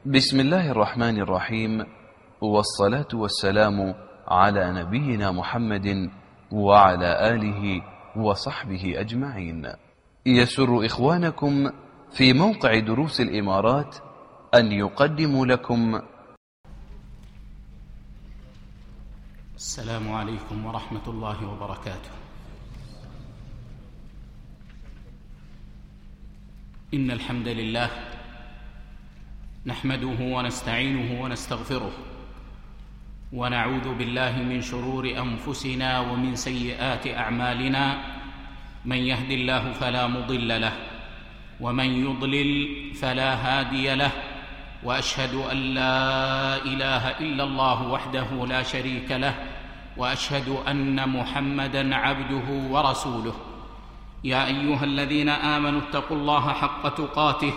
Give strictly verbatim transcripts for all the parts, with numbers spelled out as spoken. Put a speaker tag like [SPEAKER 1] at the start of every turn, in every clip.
[SPEAKER 1] بسم الله الرحمن الرحيم، والصلاة والسلام على نبينا محمد وعلى آله وصحبه أجمعين. يسر إخوانكم في موقع دروس الإمارات أن يقدموا لكم
[SPEAKER 2] السلام عليكم ورحمة الله وبركاته. إن الحمد لله نحمده ونستعينه ونستغفره، ونعوذ بالله من شرور أنفسنا ومن سيئات أعمالنا. من يهد الله فلا مضل له، ومن يضلل فلا هادي له، وأشهد أن لا إله إلا الله وحده لا شريك له، وأشهد أن محمدًا عبده ورسوله. يا أيها الذين آمنوا اتقوا الله حق تقاته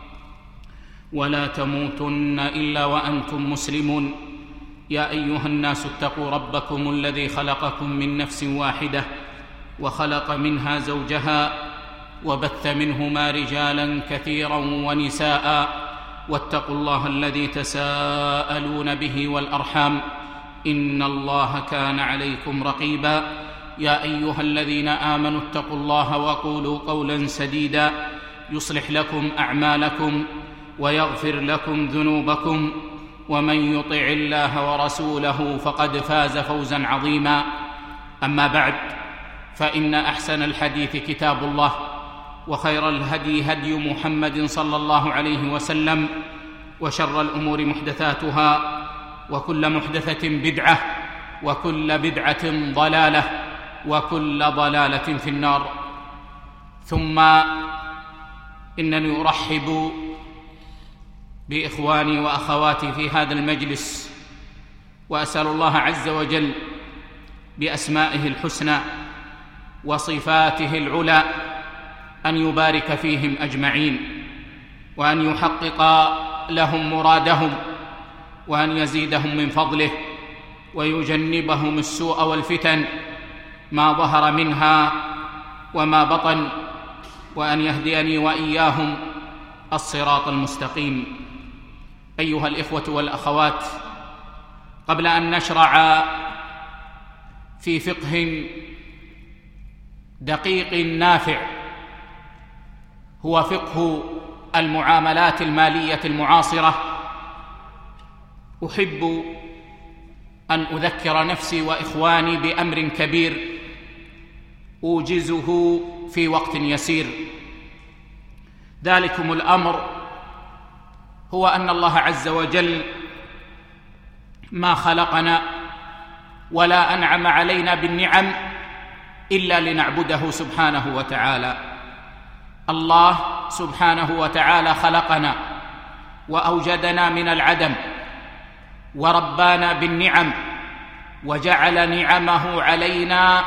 [SPEAKER 2] ولا تموتن إلا وأنتم مسلمون. يا أيها الناس اتقوا ربكم الذي خلقكم من نفس واحدة وخلق منها زوجها وبث منهما رجالا كثيرا ونساء، واتقوا الله الذي تساءلون به والأرحام، إن الله كان عليكم رقيبا. يا أيها الذين آمنوا اتقوا الله وقولوا قولا سديدا يصلح لكم أعمالكم ويغفر لكم ذنوبكم، ومن يطع الله ورسوله فقد فاز فوزا عظيما. أما بعد، فإن أحسن الحديث كتاب الله، وخير الهدي هدي محمد صلى الله عليه وسلم، وشر الأمور محدثاتها، وكل محدثة بدعة، وكل بدعة ضلالة، وكل ضلالة في النار. ثم إنني أرحب بإخواني وأخواتي في هذا المجلس، وأسأل الله عز وجل بأسمائه الحسنى وصفاته العلى أن يبارك فيهم أجمعين، وأن يحقق لهم مرادهم، وأن يزيدهم من فضله، ويجنبهم السوء والفتن ما ظهر منها وما بطن، وأن يهديني وإياهم الصراط المستقيم. أيها الإخوة والأخوات، قبل أن نشرع في فقه دقيق نافع هو فقه المعاملات المالية المعاصرة، أحب أن أذكر نفسي وإخواني بأمر كبير أوجزه في وقت يسير. ذلكم الأمر هو أن الله عز وجل ما خلقنا ولا أنعم علينا بالنعم إلا لنعبده سبحانه وتعالى. الله سبحانه وتعالى خلقنا وأوجدنا من العدم، وربانا بالنعم، وجعل نعمه علينا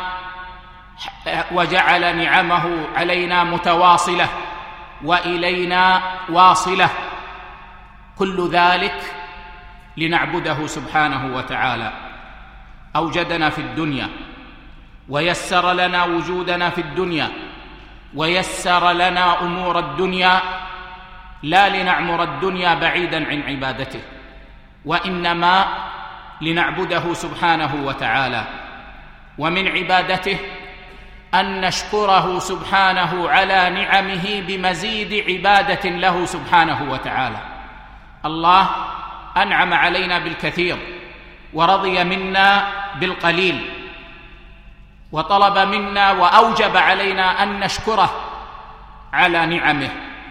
[SPEAKER 2] وجعل نعمه علينا متواصلة وإلينا واصلة، كل ذلك لنعبده سبحانه وتعالى. أوجدنا في الدنيا، ويسر لنا وجودنا في الدنيا، ويسر لنا أمور الدنيا، لا لنعمر الدنيا بعيداً عن عبادته، وإنما لنعبده سبحانه وتعالى. ومن عبادته أن نشكره سبحانه على نعمه بمزيد عبادة له سبحانه وتعالى. الله أنعم علينا بالكثير، ورضي منا بالقليل، وطلب منا وأوجب علينا أن نشكره على نعمه،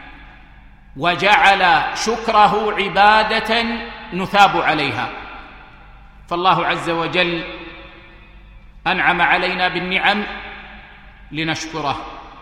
[SPEAKER 2] وجعل شكره عبادة نثاب عليها. فالله عز وجل أنعم علينا بالنعم لنشكره،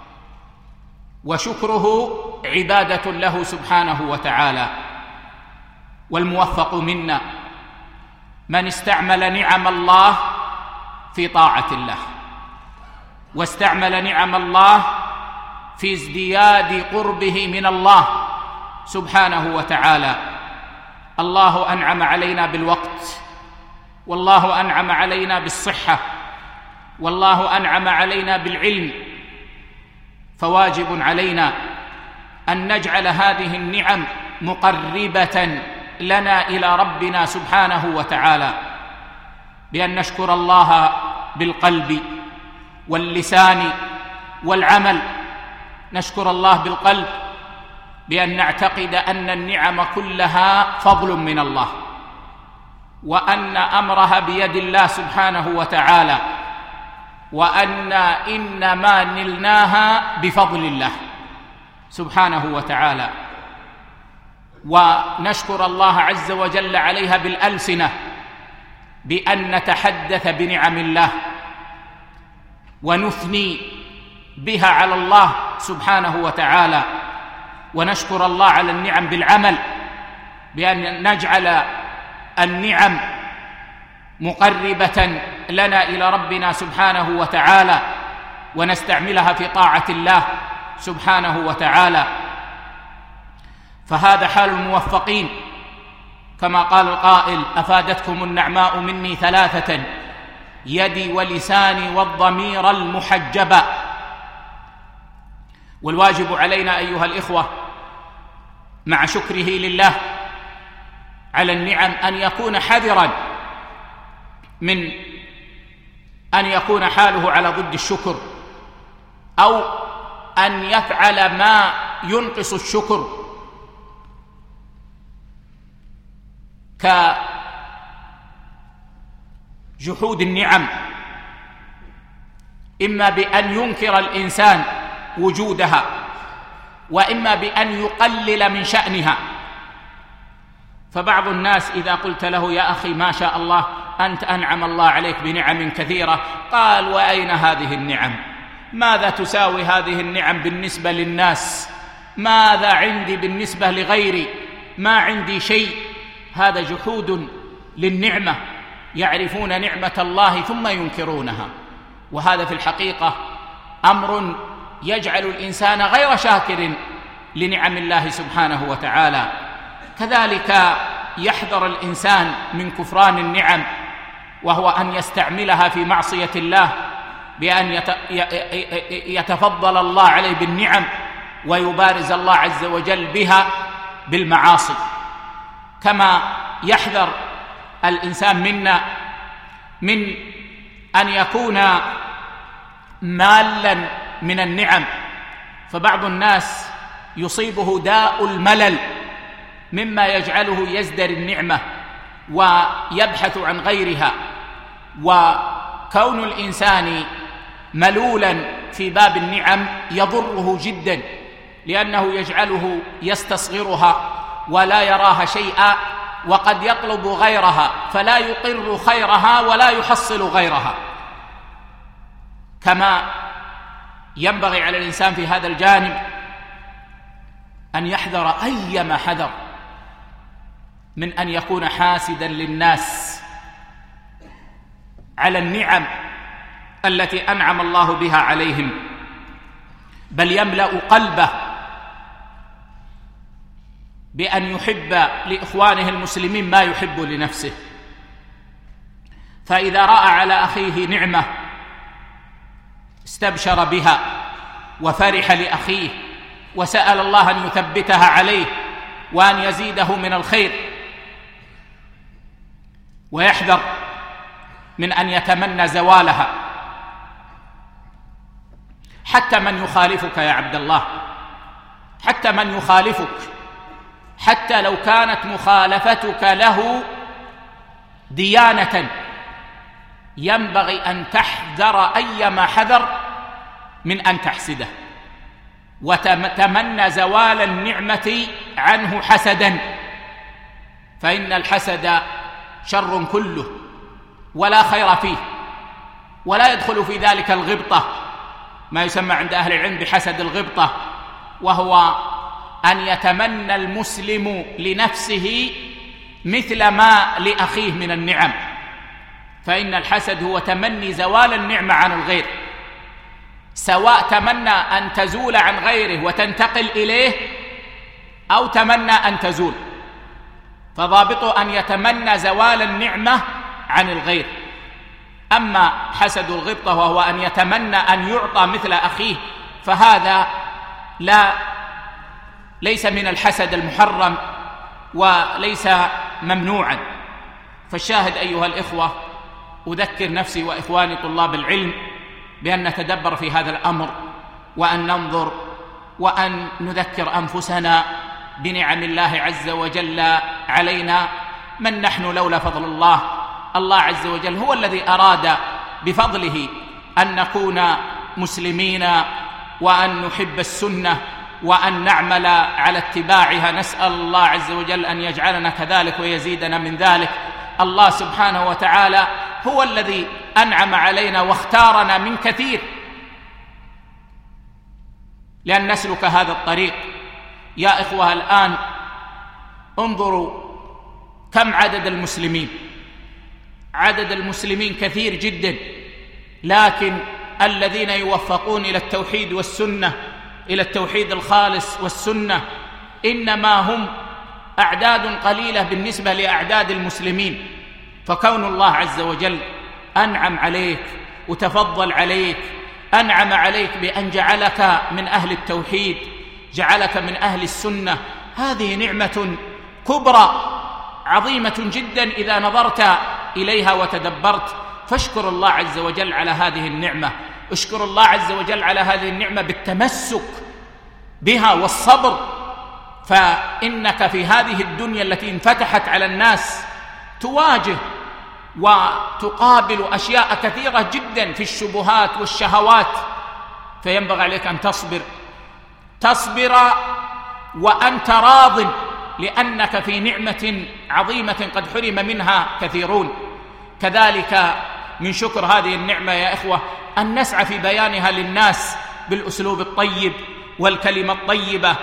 [SPEAKER 2] وشكره عبادة له سبحانه وتعالى. والموفق منا من استعمل نعم الله في طاعة الله، واستعمل نعم الله في ازدياد قربه من الله سبحانه وتعالى. الله أنعم علينا بالوقت، والله أنعم علينا بالصحة، والله أنعم علينا بالعلم، فواجب علينا أن نجعل هذه النعم مقربة لنا إلى ربنا سبحانه وتعالى بأن نشكر الله بالقلب واللسان والعمل. نشكر الله بالقلب بأن نعتقد أن النعم كلها فضل من الله، وأن أمرها بيد الله سبحانه وتعالى، وأن إنما نلناها بفضل الله سبحانه وتعالى. ونشكر الله عز وجل عليها بالألسنة بأن نتحدث بنعم الله ونثني بها على الله سبحانه وتعالى. ونشكر الله على النعم بالعمل بأن نجعل النعم مقربة لنا إلى ربنا سبحانه وتعالى، ونستعملها في طاعة الله سبحانه وتعالى. فهذا حال الموفقين، كما قال القائل: أفادتكم النعماء مني ثلاثة: يدي ولساني والضمير المحجبة. والواجب علينا أيها الإخوة مع شكره لله على النعم أن يكون حذرا من أن يكون حاله على ضد الشكر، أو أن يفعل ما ينقص الشكر، كجحود النعم، إما بأن ينكر الإنسان وجودها، وإما بأن يقلل من شأنها. فبعض الناس إذا قلت له: يا أخي ما شاء الله أنت أنعم الله عليك بنعم كثيرة، قال: وأين هذه النعم؟ ماذا تساوي هذه النعم بالنسبة للناس؟ ماذا عندي بالنسبة لغيري؟ ما عندي شيء. هذا جحود للنعمة، يعرفون نعمة الله ثم ينكرونها، وهذا في الحقيقة أمر يجعل الإنسان غير شاكر لنعم الله سبحانه وتعالى. كذلك يحذر الإنسان من كفران النعم، وهو أن يستعملها في معصية الله، بأن يتفضل الله عليه بالنعم ويبارز الله عز وجل بها بالمعاصي. كما يحذر الإنسان منا من أن يكون مالا من النعم، فبعض الناس يصيبه داء الملل مما يجعله يزدر النعمة ويبحث عن غيرها. وكون الإنسان ملولا في باب النعم يضره جدا، لأنه يجعله يستصغرها ولا يراها شيئا، وقد يطلب غيرها فلا يقر خيرها ولا يحصل غيرها. كما ينبغي على الإنسان في هذا الجانب أن يحذر أيما حذر من أن يكون حاسدا للناس على النعم التي أنعم الله بها عليهم، بل يملأ قلبه بأن يحب لإخوانه المسلمين ما يحب لنفسه. فإذا رأى على أخيه نعمة استبشر بها وفرح لأخيه، وسأل الله أن يثبتها عليه وأن يزيده من الخير. ويحذر من أن يتمنى زوالها. حتى من يخالفك يا عبد الله، حتى من يخالفك، حتى لو كانت مخالفتك له ديانة، ينبغي أن تحذر أيما حذر من أن تحسده وتتمنى زوال النعمة عنه حسدا، فإن الحسد شر كله ولا خير فيه، ولا يدخل في ذلك الغبطة، ما يسمى عند أهل العلم بحسد الغبطة، وهو أن يتمنى المسلم لنفسه مثل ما لأخيه من النعم. فإن الحسد هو تمني زوال النعمة عن الغير، سواء تمنى أن تزول عن غيره وتنتقل إليه، أو تمنى أن تزول، فضابطه أن يتمنى زوال النعمة عن الغير. أما حسد الغبطة وهو أن يتمنى أن يعطى مثل أخيه، فهذا لا ليس من الحسد المحرم، وليس ممنوعا. فالشاهد أيها الإخوة، أذكر نفسي وإخواني طلاب العلم بأن نتدبر في هذا الأمر، وأن ننظر وأن نذكر أنفسنا بنعم الله عز وجل علينا. من نحن لولا فضل الله؟ الله عز وجل هو الذي أراد بفضله أن نكون مسلمين وأن نحب السنة وأن نعمل على اتباعها. نسأل الله عز وجل أن يجعلنا كذلك ويزيدنا من ذلك. الله سبحانه وتعالى هو الذي أنعم علينا واختارنا من كثير لأن نسلك هذا الطريق. يا إخوة، الآن انظروا كم عدد المسلمين. عدد المسلمين كثير جدا، لكن الذين يوفقون إلى التوحيد والسنة، إلى التوحيد الخالص والسنة، إنما هم أعداد قليلة بالنسبة لأعداد المسلمين. فكون الله عز وجل أنعم عليك وتفضل عليك، أنعم عليك بأن جعلك من أهل التوحيد، جعلك من أهل السنة، هذه نعمة كبرى عظيمة جدا إذا نظرت إليها وتدبرت. فاشكر الله عز وجل على هذه النعمة، اشكر الله عز وجل على هذه النعمة بالتمسك بها والصبر. فإنك في هذه الدنيا التي انفتحت على الناس تواجه وتقابل أشياء كثيرة جدا في الشبهات والشهوات، فينبغي عليك أن تصبر تصبر وأنت راض، لأنك في نعمة عظيمة قد حرم منها كثيرون. كذلك من شكر هذه النعمة يا إخوة أن نسعى في بيانها للناس بالأسلوب الطيب والكلمة الطيبة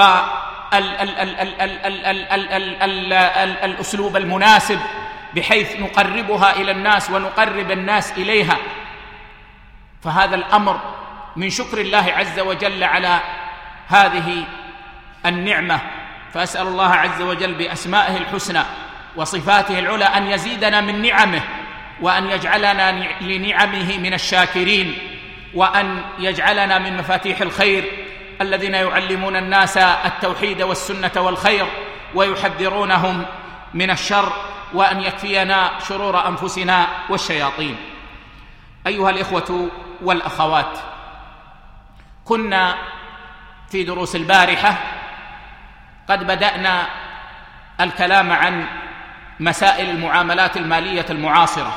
[SPEAKER 2] والأسلوب المناسب، بحيث نقربها إلى الناس ونقرب الناس إليها. فهذا الأمر من شكر الله عز وجل على هذه النعمة. فأسأل الله عز وجل بأسمائه الحسنى وصفاته العلى أن يزيدنا من نعمه، وأن يجعلنا لنعمه من الشاكرين، وأن يجعلنا من مفاتيح الخير الذين يعلمون الناس التوحيد والسنة والخير ويحذرونهم من الشر، وأن يكفينا شرور أنفسنا والشياطين. أيها الإخوة والأخوات، كنا في دروس البارحة قد بدأنا الكلام عن مسائل المعاملات المالية المعاصرة،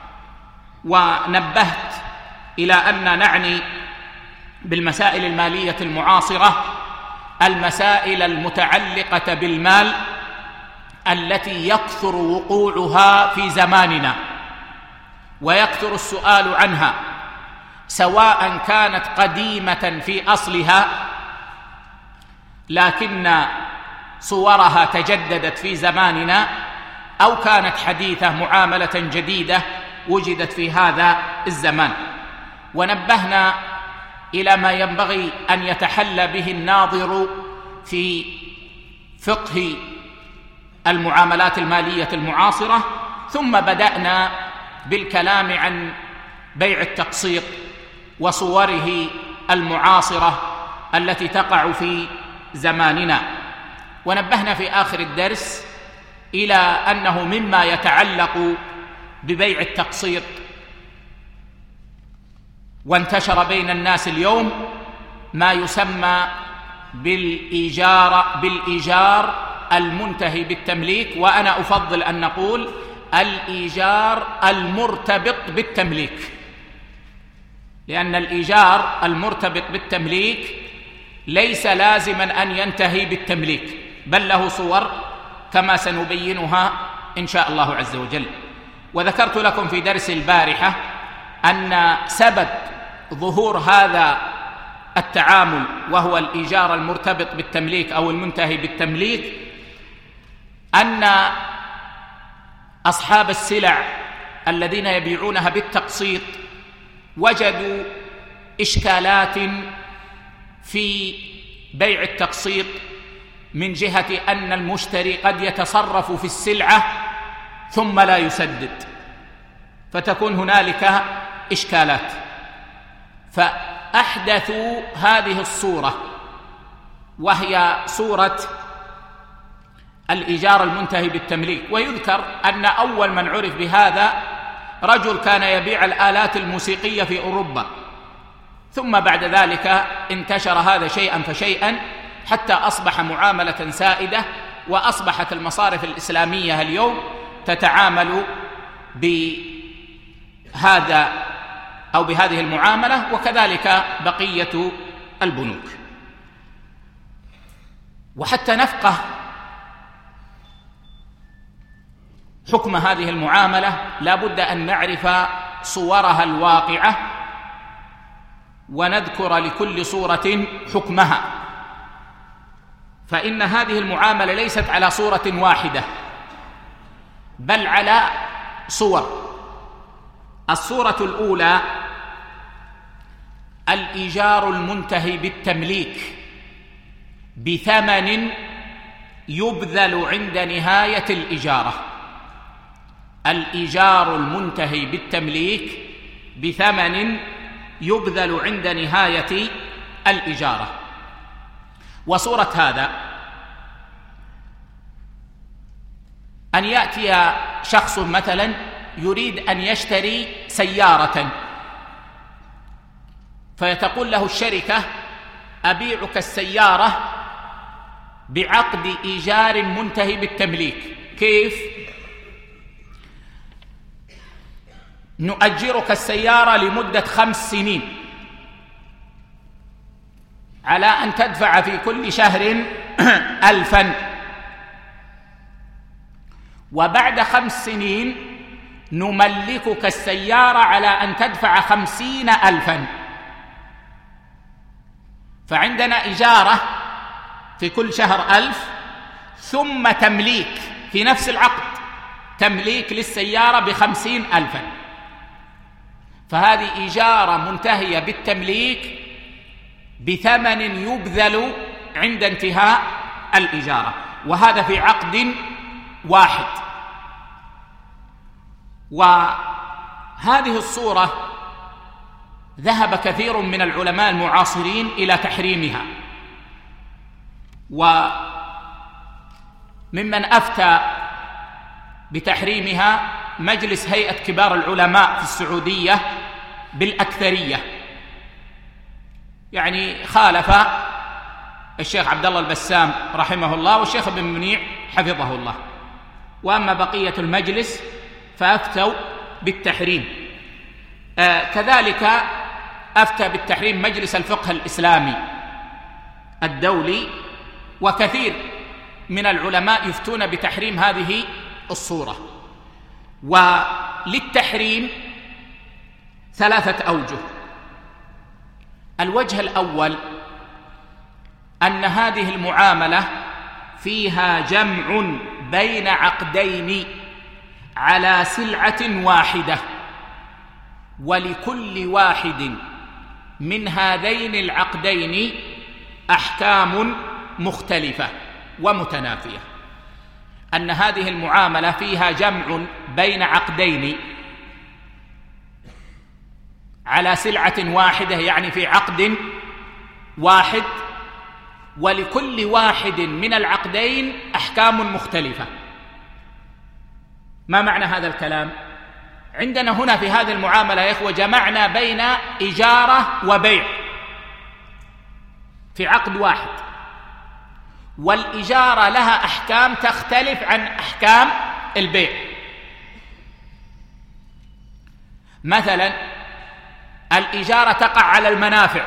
[SPEAKER 2] ونبهت إلى أن نعني بالمسائل المالية المعاصرة المسائل المتعلقة بالمال التي يكثر وقوعها في زماننا ويكثر السؤال عنها، سواء كانت قديمة في أصلها لكن صورها تجددت في زماننا، أو كانت حديثة معاملة جديدة وجدت في هذا الزمان. ونبهنا إلى ما ينبغي أن يتحلى به الناظر في فقه المعاملات المالية المعاصرة، ثم بدأنا بالكلام عن بيع التقسيط وصوره المعاصرة التي تقع في زماننا. ونبهنا في آخر الدرس إلى أنه مما يتعلق ببيع التقسيط وانتشر بين الناس اليوم ما يسمى بالإيجار بالإيجار المنتهي بالتمليك، وأنا أفضل أن نقول الإيجار المرتبط بالتمليك، لأن الإيجار المرتبط بالتمليك ليس لازما أن ينتهي بالتمليك، بل له صور كما سنبينها إن شاء الله عز وجل. وذكرت لكم في درس البارحة أن سبب ظهور هذا التعامل وهو الإيجار المرتبط بالتمليك أو المنتهي بالتمليك أن أصحاب السلع الذين يبيعونها بالتقسيط وجدوا إشكالات في بيع التقسيط، من جهة أن المشتري قد يتصرف في السلعة ثم لا يسدد، فتكون هنالك إشكالات. فأحدثوا هذه الصورة، وهي صورة الإيجار المنتهي بالتمليك. ويذكر أن أول من عرف بهذا رجل كان يبيع الآلات الموسيقية في أوروبا، ثم بعد ذلك انتشر هذا شيئا فشيئا حتى أصبح معاملة سائدة، وأصبحت المصارف الإسلامية اليوم تتعامل بهذا أو بهذه المعاملة، وكذلك بقية البنوك. وحتى نفقه حكم هذه المعاملة لا بد أن نعرف صورها الواقعة، ونذكر لكل صورة حكمها، فإن هذه المعاملة ليست على صورة واحدة بل على صور. الصورة الأولى الإيجار المنتهي بالتمليك بثمن يبذل عند نهاية الإجارة. الإيجار المنتهي بالتمليك بثمن يبذل عند نهاية الإجارة. وصورة هذا أن يأتي شخص مثلا يريد أن يشتري سيارة، فيتقول له الشركة أبيعك السيارة بعقد إيجار منتهي بالتمليك. كيف؟ نؤجرك السيارة لمدة خمس سنين على أن تدفع في كل شهر ألفا، وبعد خمس سنين نملكك السيارة على أن تدفع خمسين ألفا. فعندنا إجارة في كل شهر ألف، ثم تمليك في نفس العقد، تمليك للسيارة بخمسين ألفا. فهذه إجارة منتهية بالتمليك بثمن يبذل عند انتهاء الإجارة، وهذا في عقد واحد. وهذه الصورة ذهب كثير من العلماء المعاصرين إلى تحريمها، وممن أفتى بتحريمها مجلس هيئة كبار العلماء في السعودية بالأكثرية، يعني خالف الشيخ عبد الله البسام رحمه الله والشيخ ابن منيع حفظه الله. وأما بقية المجلس فأفتوا بالتحريم. آه كذلك أفتى بالتحريم مجلس الفقه الإسلامي الدولي، وكثير من العلماء يفتون بتحريم هذه الصورة. وللتحريم ثلاثة أوجه. الوجه الأول أن هذه المعاملة فيها جمع بين عقدين على سلعة واحدة، ولكل واحد من هذين العقدين أحكام مختلفة ومتنافية. أن هذه المعاملة فيها جمع بين عقدين على سلعة واحدة، يعني في عقد واحد، ولكل واحد من العقدين أحكام مختلفة. ما معنى هذا الكلام؟ عندنا هنا في هذه المعاملة يا إخوة جمعنا بين إجارة وبيع في عقد واحد، والإجارة لها أحكام تختلف عن أحكام البيع. مثلا الإجارة تقع على المنافع،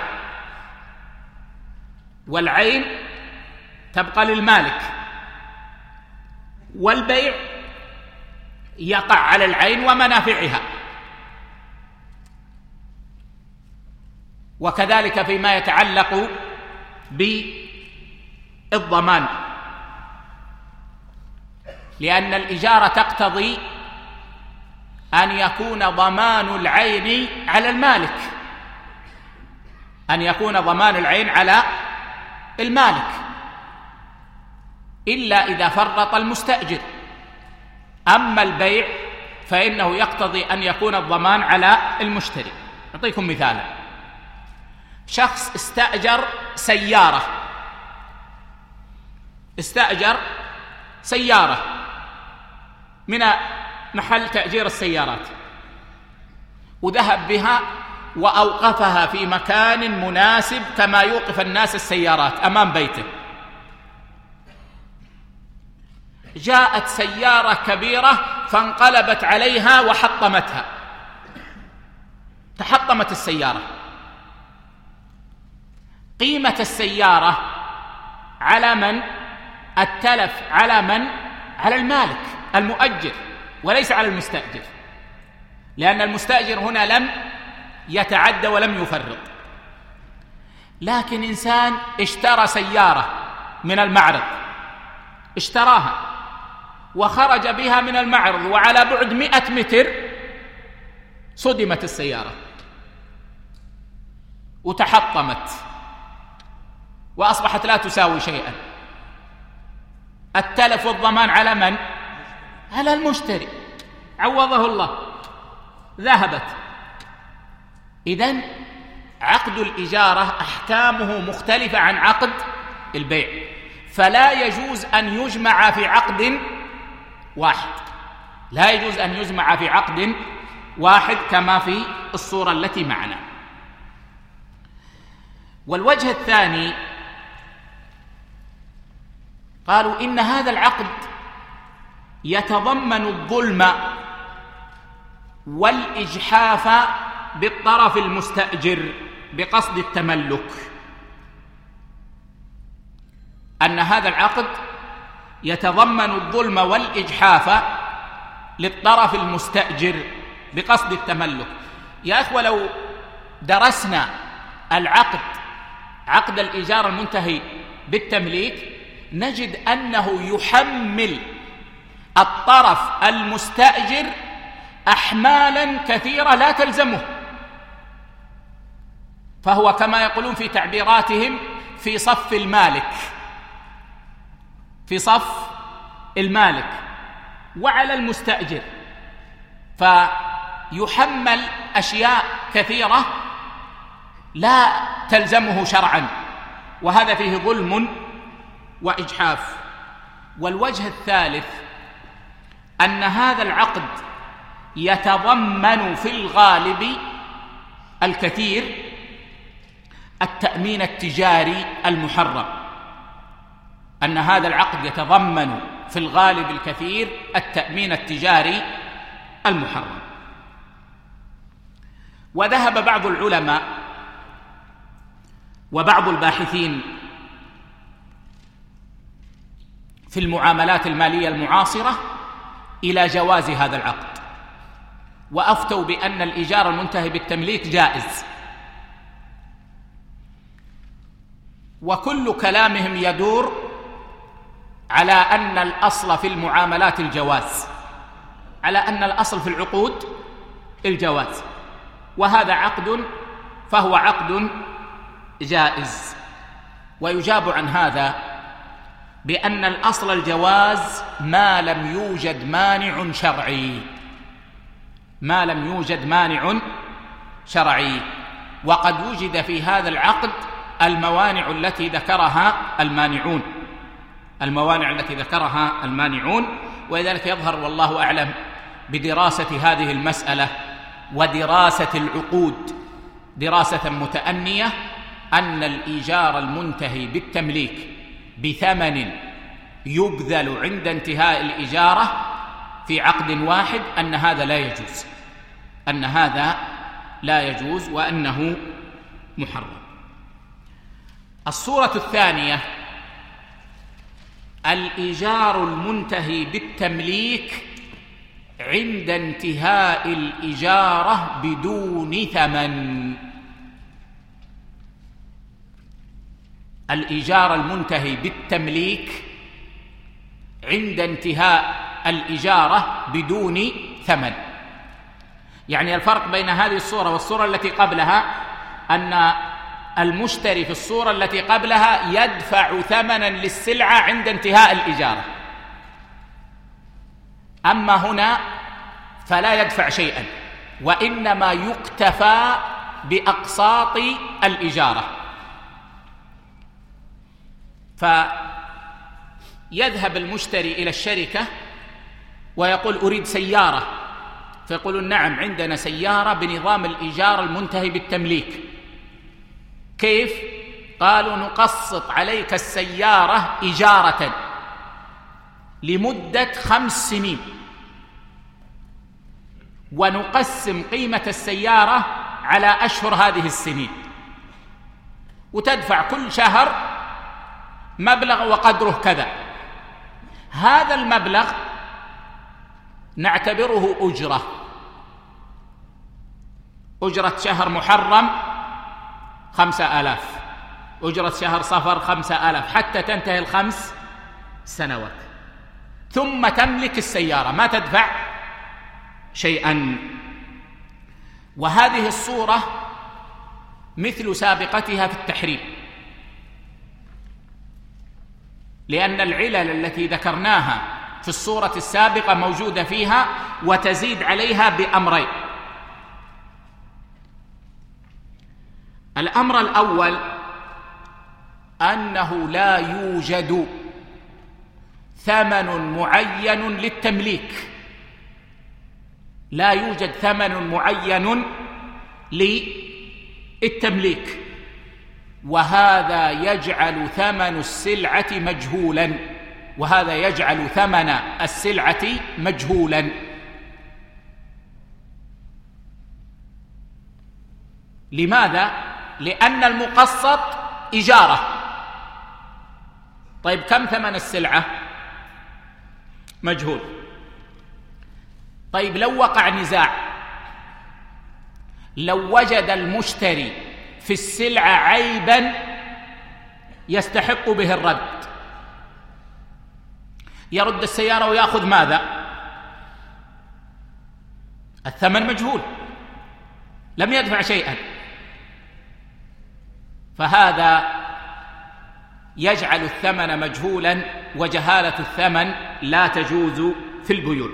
[SPEAKER 2] والعين تبقى للمالك، والبيع يقع على العين ومنافعها. وكذلك فيما يتعلق بالضمان، لأن الإجارة تقتضي أن يكون ضمان العين على المالك، أن يكون ضمان العين على المالك، إلا إذا فرط المستأجر. أما البيع فإنه يقتضي أن يكون الضمان على المشتري. أعطيكم مثالا: شخص استأجر سيارة، استأجر سيارة من محل تأجير السيارات وذهب بها وأوقفها في مكان مناسب كما يوقف الناس السيارات أمام بيته. جاءت سيارة كبيرة فانقلبت عليها وحطمتها، تحطمت السيارة. قيمة السيارة على من؟ التلف على من؟ على المالك المؤجر وليس على المستأجر، لأن المستأجر هنا لم يتعدى ولم يفرط. لكن إنسان اشترى سيارة من المعرض، اشتراها وخرج بها من المعرض وعلى بعد مئة متر صدمت السيارة وتحطمت وأصبحت لا تساوي شيئا. التلف والضمان على من؟ على المشتري، عوضه الله، ذهبت. إذن عقد الإجارة أحكامه مختلفة عن عقد البيع، فلا يجوز أن يجمع في عقد واحد، لا يجوز أن يجمع في عقد واحد كما في الصورة التي معنا. والوجه الثاني قالوا إن هذا العقد يتضمن الظلم والإجحاف بالطرف المستأجر بقصد التملك، أن هذا العقد يتضمن الظلم والإجحاف للطرف المستأجر بقصد التملك. يا أخوة، لو درسنا العقد عقد الإيجار المنتهي بالتمليك نجد أنه يحمل الطرف المستأجر أحمالا كثيرة لا تلزمه، فهو كما يقولون في تعبيراتهم في صف المالك، في صف المالك وعلى المستأجر، فيحمل أشياء كثيرة لا تلزمه شرعا، وهذا فيه ظلم وإجحاف. والوجه الثالث أن هذا العقد يتضمن في الغالب الكثير التأمين التجاري المحرم، أن هذا العقد يتضمن في الغالب الكثير التأمين التجاري المحرم. وذهب بعض العلماء وبعض الباحثين في المعاملات المالية المعاصرة إلى جواز هذا العقد، وأفتوا بأن الإيجار المنتهي بالتمليك جائز، وكل كلامهم يدور على أن الأصل في المعاملات الجواز، على أن الأصل في العقود الجواز، وهذا عقد فهو عقد جائز. ويجاب عن هذا بأن الأصل الجواز ما لم يوجد مانع شرعي، ما لم يوجد مانع شرعي، وقد وجد في هذا العقد الموانع التي ذكرها المانعون، الموانع التي ذكرها المانعون. ولذلك يظهر والله أعلم بدراسة هذه المسألة ودراسة العقود دراسة متأنية أن الإيجار المنتهي بالتمليك بثمن يبذل عند انتهاء الإجارة في عقد واحد أن هذا لا يجوز، أن هذا لا يجوز وأنه محرم. الصورة الثانية الإيجار المنتهي بالتمليك عند انتهاء الإجارة بدون ثمن. الإيجار المنتهي بالتمليك عند انتهاء الإجارة بدون ثمن. يعني الفرق بين هذه الصورة والصورة التي قبلها أن المشتري في الصورة التي قبلها يدفع ثمنا للسلعة عند انتهاء الإجارة، أما هنا فلا يدفع شيئا، وإنما يكتفى بأقساط الإجارة. يذهب المشتري إلى الشركة ويقول أريد سيارة، فيقولون نعم عندنا سيارة بنظام الإيجار المنتهي بالتمليك. كيف؟ قالوا نقسط عليك السيارة إجارة لمدة خمس سنين، ونقسم قيمة السيارة على أشهر هذه السنين، وتدفع كل شهر مبلغ وقدره كذا. هذا المبلغ نعتبره أجرة، أجرة شهر محرم خمسة آلاف، أجرة شهر صفر خمسة آلاف، حتى تنتهي الخمس سنوات، ثم تملك السيارة ما تدفع شيئا. وهذه الصورة مثل سابقتها في التحريم، لأن العلل التي ذكرناها في الصورة السابقة موجودة فيها وتزيد عليها بأمرين. الأمر الأول أنه لا يوجد ثمن معين للتمليك، لا يوجد ثمن معين للتمليك، وهذا يجعل ثمن السلعة مجهولا، وهذا يجعل ثمن السلعة مجهولا. لماذا؟ لأن المقسط إجارة. طيب كم ثمن السلعة؟ مجهول. طيب لو وقع نزاع، لو وجد المشتري في السلعة عيبا يستحق به الرد، يرد السيارة ويأخذ ماذا؟ الثمن مجهول، لم يدفع شيئا، فهذا يجعل الثمن مجهولا، وجهالة الثمن لا تجوز في البيوع.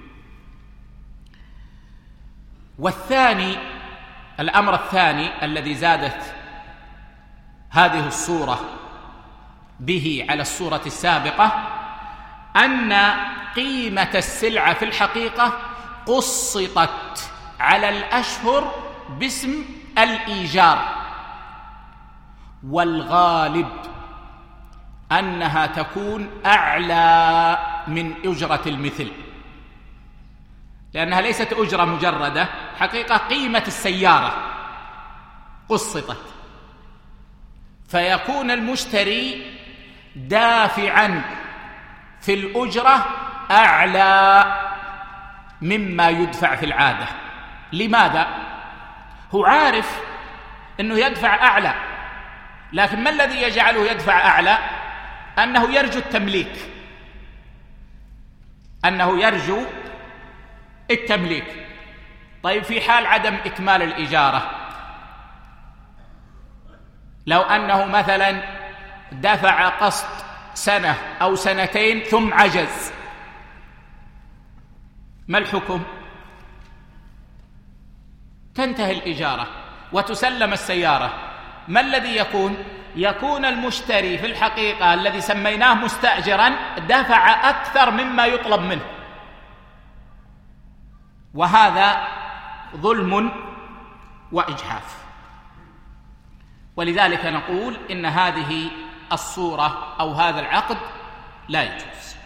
[SPEAKER 2] والثاني، الأمر الثاني الذي زادت هذه الصورة به على الصورة السابقة، أن قيمة السلعة في الحقيقة قسطت على الأشهر باسم الإيجار، والغالب أنها تكون أعلى من أجرة المثل، لأنها ليست أجرة مجردة، حقيقة قيمة السيارة قسطت، فيكون المشتري دافعاً في الأجرة أعلى مما يدفع في العادة. لماذا؟ هو عارف أنه يدفع أعلى، لكن ما الذي يجعله يدفع أعلى؟ أنه يرجو التمليك، أنه يرجو التمليك. طيب في حال عدم إكمال الإجارة، لو أنه مثلا دفع قسط سنة أو سنتين ثم عجز، ما الحكم؟ تنتهي الإجارة وتسلم السيارة. ما الذي يكون؟ يكون المشتري في الحقيقة الذي سميناه مستأجرا دفع أكثر مما يطلب منه، وهذا ظلم وإجحاف. ولذلك نقول إن هذه الصورة أو هذا العقد لا يجوز.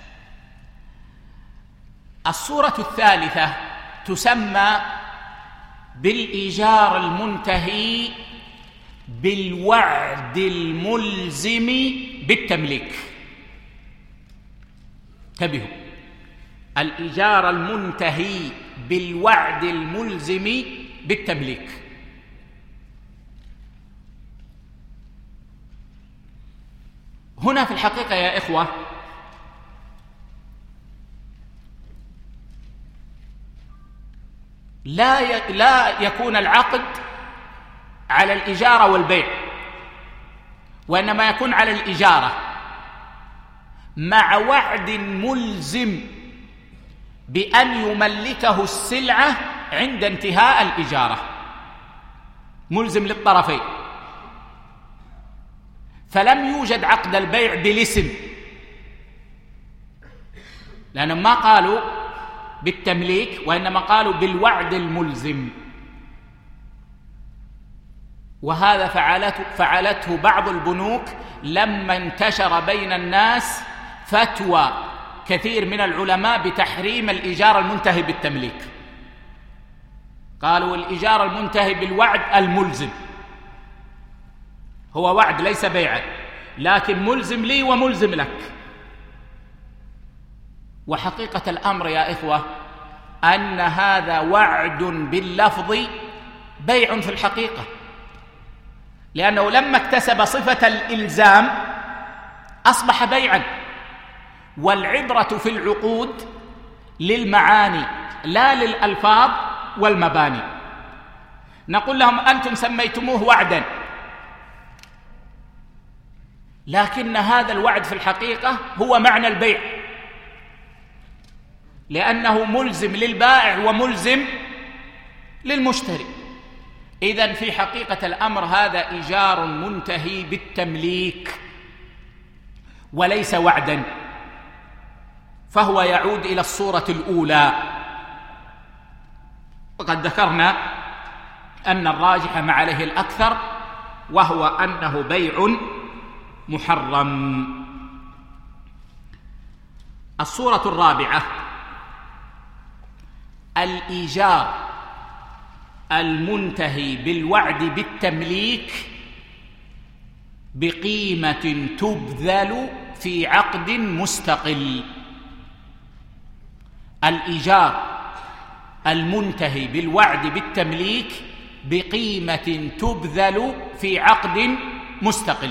[SPEAKER 2] الصورة الثالثة تسمى بالإيجار المنتهي بالوعد الملزم بالتمليك. انتبهوا، الإيجار المنتهي بالوعد الملزم بالتمليك. هنا في الحقيقة يا إخوة لا ي... لا يكون العقد على الإجارة والبيع، وإنما يكون على الإجارة مع وعد ملزم بأن يملكه السلعة عند انتهاء الإجارة، ملزم للطرفين. فلم يوجد عقد البيع بالاسم، لأنهم ما قالوا بالتمليك وإنما قالوا بالوعد الملزم. وهذا فعلته, فعلته بعض البنوك لما انتشر بين الناس فتوى كثير من العلماء بتحريم الإيجار المنتهي بالتمليك. قالوا الإيجار المنتهي بالوعد الملزم هو وعد ليس بيعا، لكن ملزم لي وملزم لك. وحقيقة الأمر يا إخوة أن هذا وعد باللفظ بيع في الحقيقة، لأنه لما اكتسب صفة الإلزام أصبح بيعا. والعبرة في العقود للمعاني لا للألفاظ والمباني. نقول لهم أنتم سميتموه وعدا، لكن هذا الوعد في الحقيقة هو معنى البيع، لأنه ملزم للبائع وملزم للمشتري. إذن في حقيقة الأمر هذا إيجار منتهي بالتمليك وليس وعدا، فهو يعود إلى الصورة الأولى. وقد ذكرنا أن الراجح ما عليه الأكثر وهو أنه بيع محرم. الصورة الرابعة الإيجار المنتهي بالوعد بالتمليك بقيمة تبذل في عقد مستقل. الإيجار المنتهي بالوعد بالتمليك بقيمة تبذل في عقد مستقل.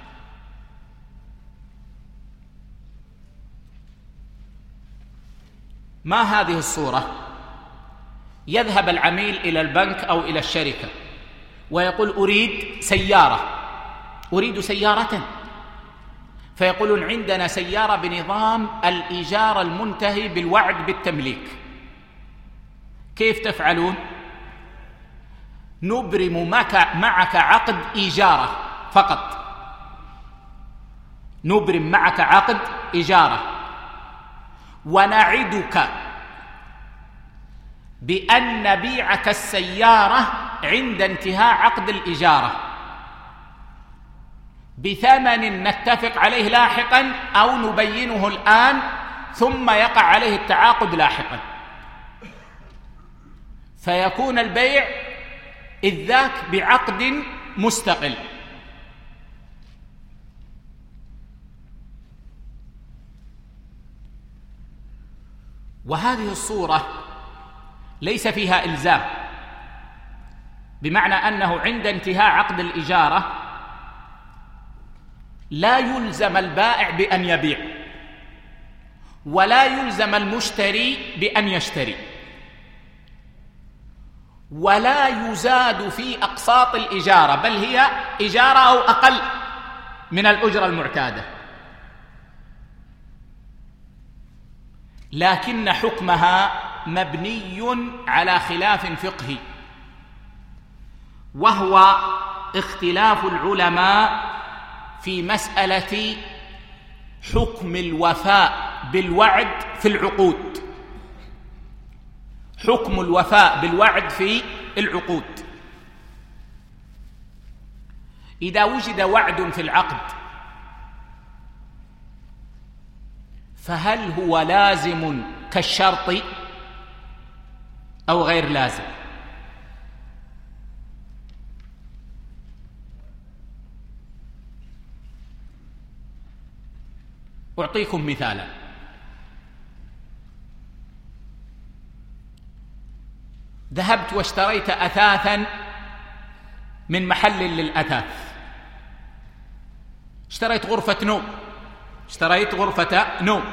[SPEAKER 2] ما هذه الصورة؟ يذهب العميل إلى البنك أو إلى الشركة ويقول أريد سيارة أريد سيارة فيقولون عندنا سيارة بنظام الإيجار المنتهي بالوعد بالتمليك. كيف تفعلون؟ نبرم معك عقد إيجارة فقط، نبرم معك عقد إيجارة ونعدك بأن نبيعك السيارة عند انتهاء عقد الإجارة بثمن نتفق عليه لاحقا أو نبينه الآن ثم يقع عليه التعاقد لاحقا، فيكون البيع إذ ذاك بعقد مستقل. وهذه الصورة ليس فيها إلزام، بمعنى أنه عند انتهاء عقد الإجارة لا يلزم البائع بأن يبيع ولا يلزم المشتري بأن يشتري ولا يزاد في أقساط الإجارة، بل هي إجارة أو أقل من الأجرة المعتادة، لكن حكمها مبني على خلاف فقهي، وهو اختلاف العلماء في مسألة حكم الوفاء بالوعد في العقود. حكم الوفاء بالوعد في العقود، إذا وجد وعد في العقد فهل هو لازم كالشرط أو غير لازم؟ أعطيكم مثالا. ذهبت واشتريت أثاثا من محل للأثاث، اشتريت غرفة نوم اشتريت غرفة نوم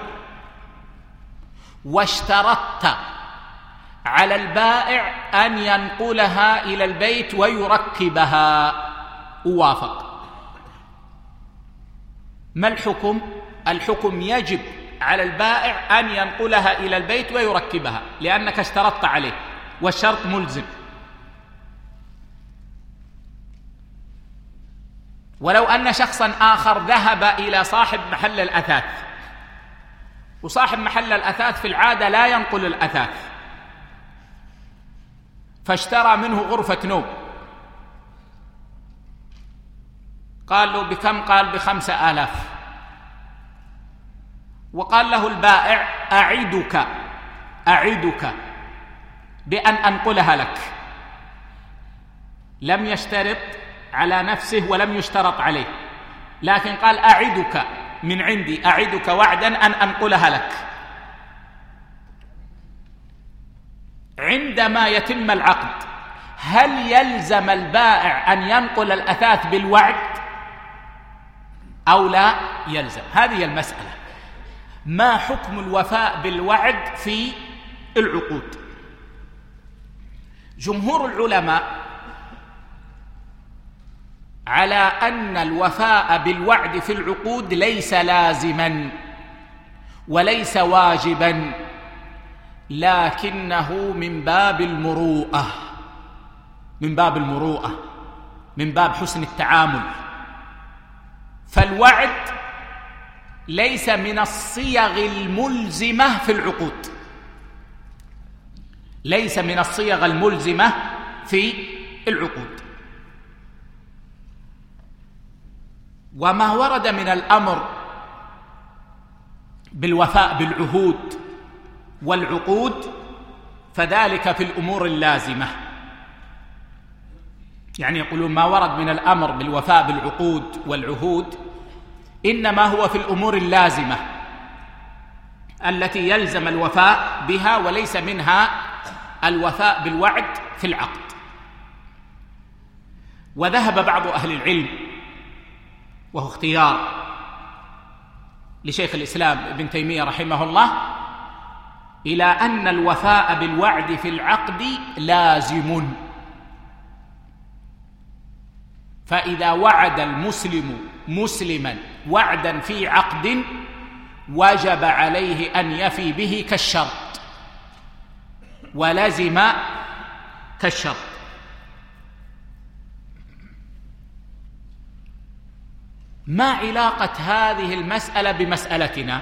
[SPEAKER 2] واشترطت على البائع أن ينقلها إلى البيت ويركبها، ووافق. ما الحكم؟ الحكم يجب على البائع أن ينقلها إلى البيت ويركبها، لأنك اشترطت عليه والشرط ملزم. ولو أن شخصا آخر ذهب إلى صاحب محل الأثاث وصاحب محل الأثاث في العادة لا ينقل الأثاث، فاشترى منه غرفة نوم. قال له بكم؟ قال بخمسة آلاف. وقال له البائع أعدك أعدك بأن أنقلها لك. لم يشترط على نفسه ولم يشترط عليه، لكن قال أعدك من عندي، أعدك وعدا أن أنقلها لك. عندما يتم العقد هل يلزم البائع أن ينقل الأثاث بالوعد أو لا يلزم؟ هذه المسألة. ما حكم الوفاء بالوعد في العقود؟ جمهور العلماء على أن الوفاء بالوعد في العقود ليس لازما وليس واجبا، لكنه من باب المروءة، من باب المروءة من باب حسن التعامل. فالوعد ليس من الصيغ الملزمة في العقود، ليس من الصيغ الملزمة في العقود. وما ورد من الأمر بالوفاء بالعهود والعقود فذلك في الأمور اللازمة. يعني يقولون ما ورد من الأمر بالوفاء بالعقود والعهود إنما هو في الأمور اللازمة التي يلزم الوفاء بها، وليس منها الوفاء بالوعد في العقد. وذهب بعض أهل العلم، وهو اختيار لشيخ الإسلام ابن تيمية رحمه الله، إلى أن الوفاء بالوعد في العقد لازم. فإذا وعد المسلم مسلما وعدا في عقد وجب عليه أن يفي به كالشرط، ولزم كالشرط. ما علاقة هذه المسألة بمسألتنا؟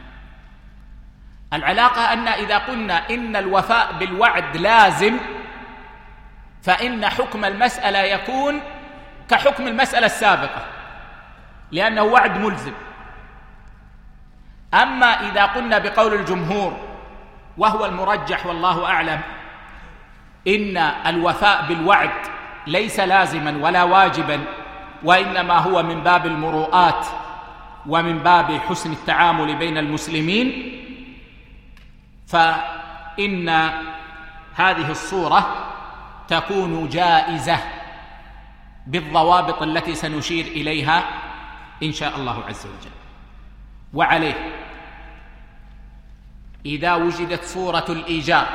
[SPEAKER 2] العلاقة أن إذا قلنا إن الوفاء بالوعد لازم فإن حكم المسألة يكون كحكم المسألة السابقة، لأنه وعد ملزم. أما إذا قلنا بقول الجمهور وهو المرجح والله أعلم إن الوفاء بالوعد ليس لازما ولا واجبا، وإنما هو من باب المروءات ومن باب حسن التعامل بين المسلمين، فإن هذه الصورة تكون جائزة بالضوابط التي سنشير إليها إن شاء الله عز وجل. وعليه إذا وجدت صورة الإيجار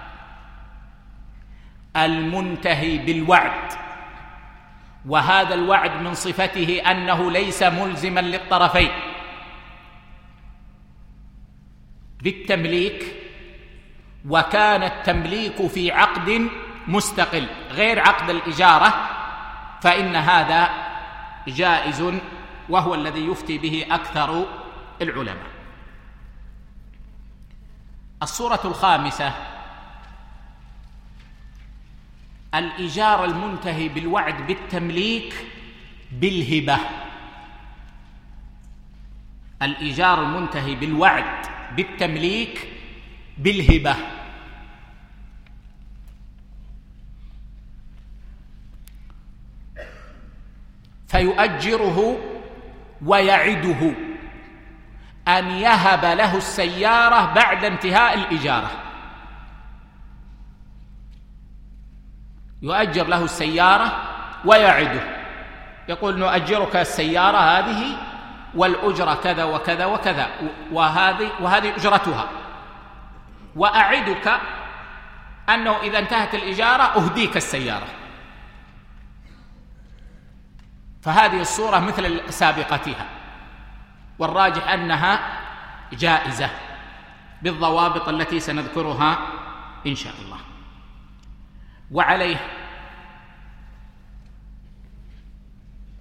[SPEAKER 2] المنتهي بالوعد، وهذا الوعد من صفته أنه ليس ملزما للطرفين بالتمليك، وكان التمليك في عقد مستقل غير عقد الإجارة، فإن هذا جائز، وهو الذي يفتي به أكثر العلماء. الصورة الخامسة الإيجار المنتهي بالوعد بالتمليك بالهبة. الإيجار المنتهي بالوعد بالتمليك بالهبة. فيؤجره ويعده أن يهب له السيارة بعد انتهاء الإجارة، يؤجر له السيارة ويعده، يقول نؤجرك السيارة هذه والأجرة كذا وكذا وكذا، وهذه وهذه أجرتها، وأعدك أنه إذا انتهت الإجارة أهديك السيارة. فهذه الصورة مثل سابقتها، والراجح أنها جائزة بالضوابط التي سنذكرها إن شاء الله. وعليه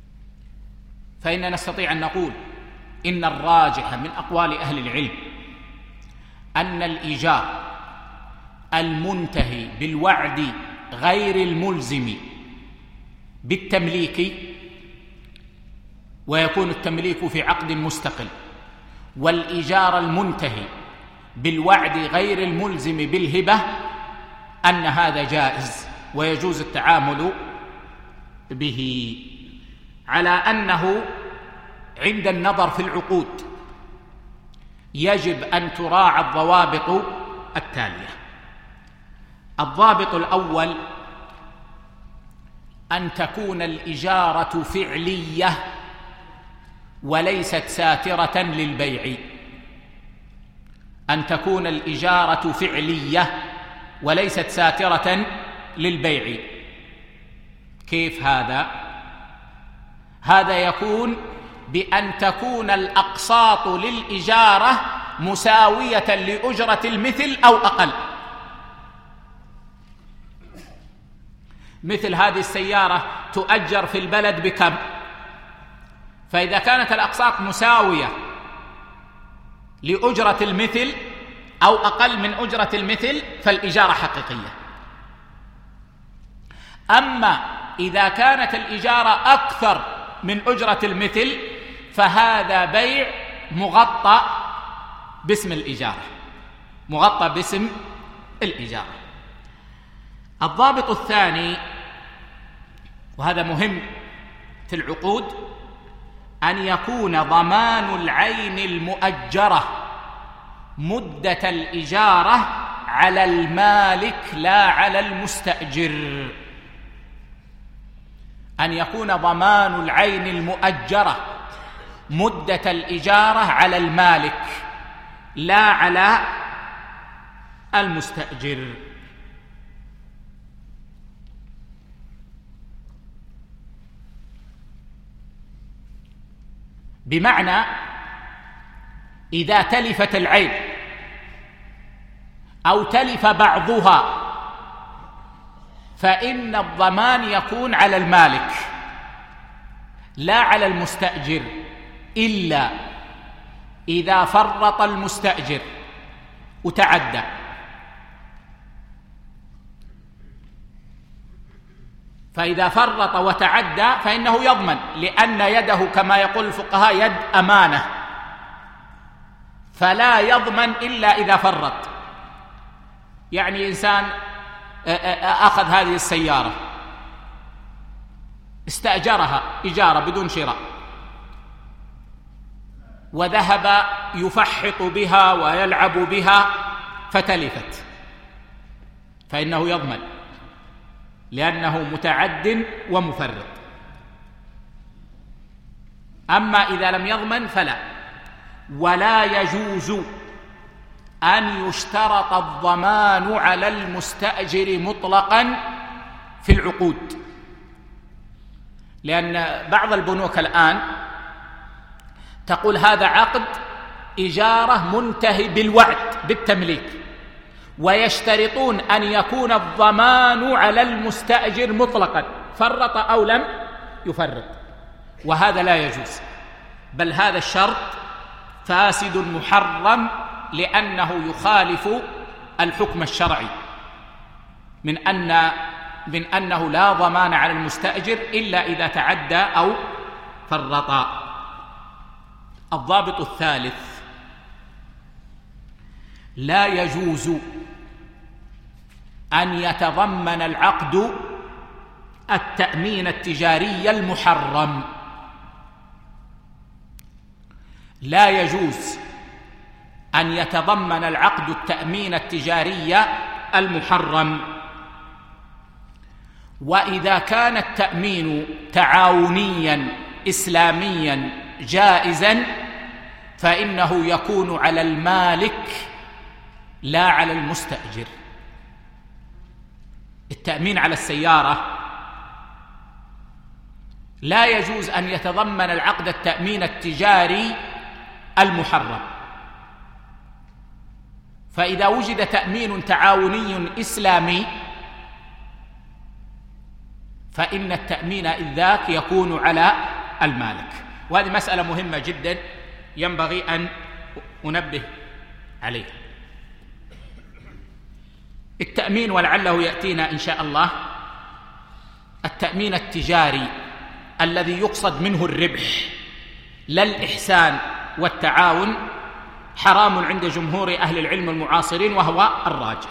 [SPEAKER 2] فإننا نستطيع أن نقول إن الراجح من أقوال أهل العلم أن الإيجار المنتهي بالوعد غير الملزم بالتمليك، ويكون التمليك في عقد مستقل، والإيجار المنتهي بالوعد غير الملزم بالهبة، أن هذا جائز ويجوز التعامل به، على أنه عند النظر في العقود يجب أن تراعى الضوابط التالية. الضابط الأول أن تكون الإجارة فعلية وليست ساترة للبيع، أن تكون الإجارة فعلية وليست ساترة للبيع. كيف هذا؟ هذا يكون بأن تكون الأقساط للإجارة مساوية لأجرة المثل أو أقل. مثل هذه السيارة تؤجر في البلد بكم؟ فإذا كانت الأقساط مساوية لأجرة المثل أو أقل من أجرة المثل فالإجارة حقيقية. أما إذا كانت الإجارة أكثر من أجرة المثل فهذا بيع مغطى باسم الإجارة، مغطى باسم الإجارة. الضابط الثاني، وهذا مهم في العقود، أن يكون ضمان العين المؤجرة مدة الإجارة على المالك لا على المستأجر. أن يكون ضمان العين المؤجرة مدة الإجارة على المالك لا على المستأجر. بمعنى إذا تلفت العين أو تلف بعضها فإن الضمان يكون على المالك لا على المستأجر، إلا إذا فرط المستأجر وتعدى. فإذا فرط وتعدى فإنه يضمن، لأن يده كما يقول الفقهاء يد أمانة، فلا يضمن إلا إذا فرط. يعني إنسان أخذ هذه السيارة استأجرها إجارة بدون شراء وذهب يفحط بها ويلعب بها فتلفت، فإنه يضمن لأنه متعد ومفرط. أما إذا لم يضمن فلا. ولا يجوز أن يشترط الضمان على المستأجر مطلقاً في العقود، لأن بعض البنوك الآن تقول هذا عقد إجارة منتهي بالوعد بالتمليك، ويشترطون أن يكون الضمان على المستأجر مطلقاً فرط أو لم يفرط، وهذا لا يجوز، بل هذا الشرط فاسد محرم، لأنه يخالف الحكم الشرعي من أن من أنه لا ضمان على المستأجر إلا إذا تعدى أو فرط. الضابط الثالث: لا يجوز أن يتضمن العقد التأمين التجاري المحرم. لا يجوز أن يتضمن العقد التأمين التجاري المحرم. وإذا كان التأمين تعاونيا إسلاميا جائزا فإنه يكون على المالك لا على المستأجر. التأمين على السيارة لا يجوز أن يتضمن العقد التأمين التجاري المحرم، فإذا وجد تأمين تعاوني إسلامي فإن التأمين إذ ذاك يكون على المالك. وهذه مسألة مهمة جدا ينبغي أن أنبه عليها. التأمين ولعله يأتينا إن شاء الله. التأمين التجاري الذي يقصد منه الربح لا الإحسان والتعاون حرام عند جمهور أهل العلم المعاصرين، وهو الراجح.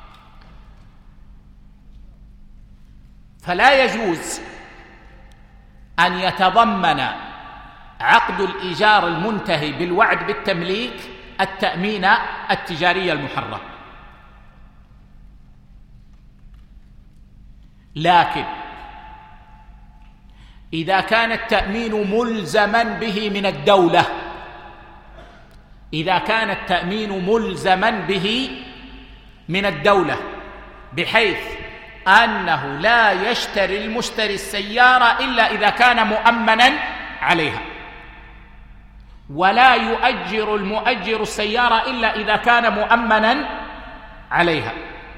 [SPEAKER 2] فلا يجوز أن يتضمن عقد الإيجار المنتهي بالوعد بالتمليك التأمين التجاري المحرم، لكن إذا كان التأمين ملزما به من الدولة، إذا كان التأمين ملزما به من الدولة بحيث أنه لا يشتري المشتري السيارة إلا إذا كان مؤمنا عليها، ولا يؤجر المؤجر السيارة إلا إذا كان مؤمنا عليها،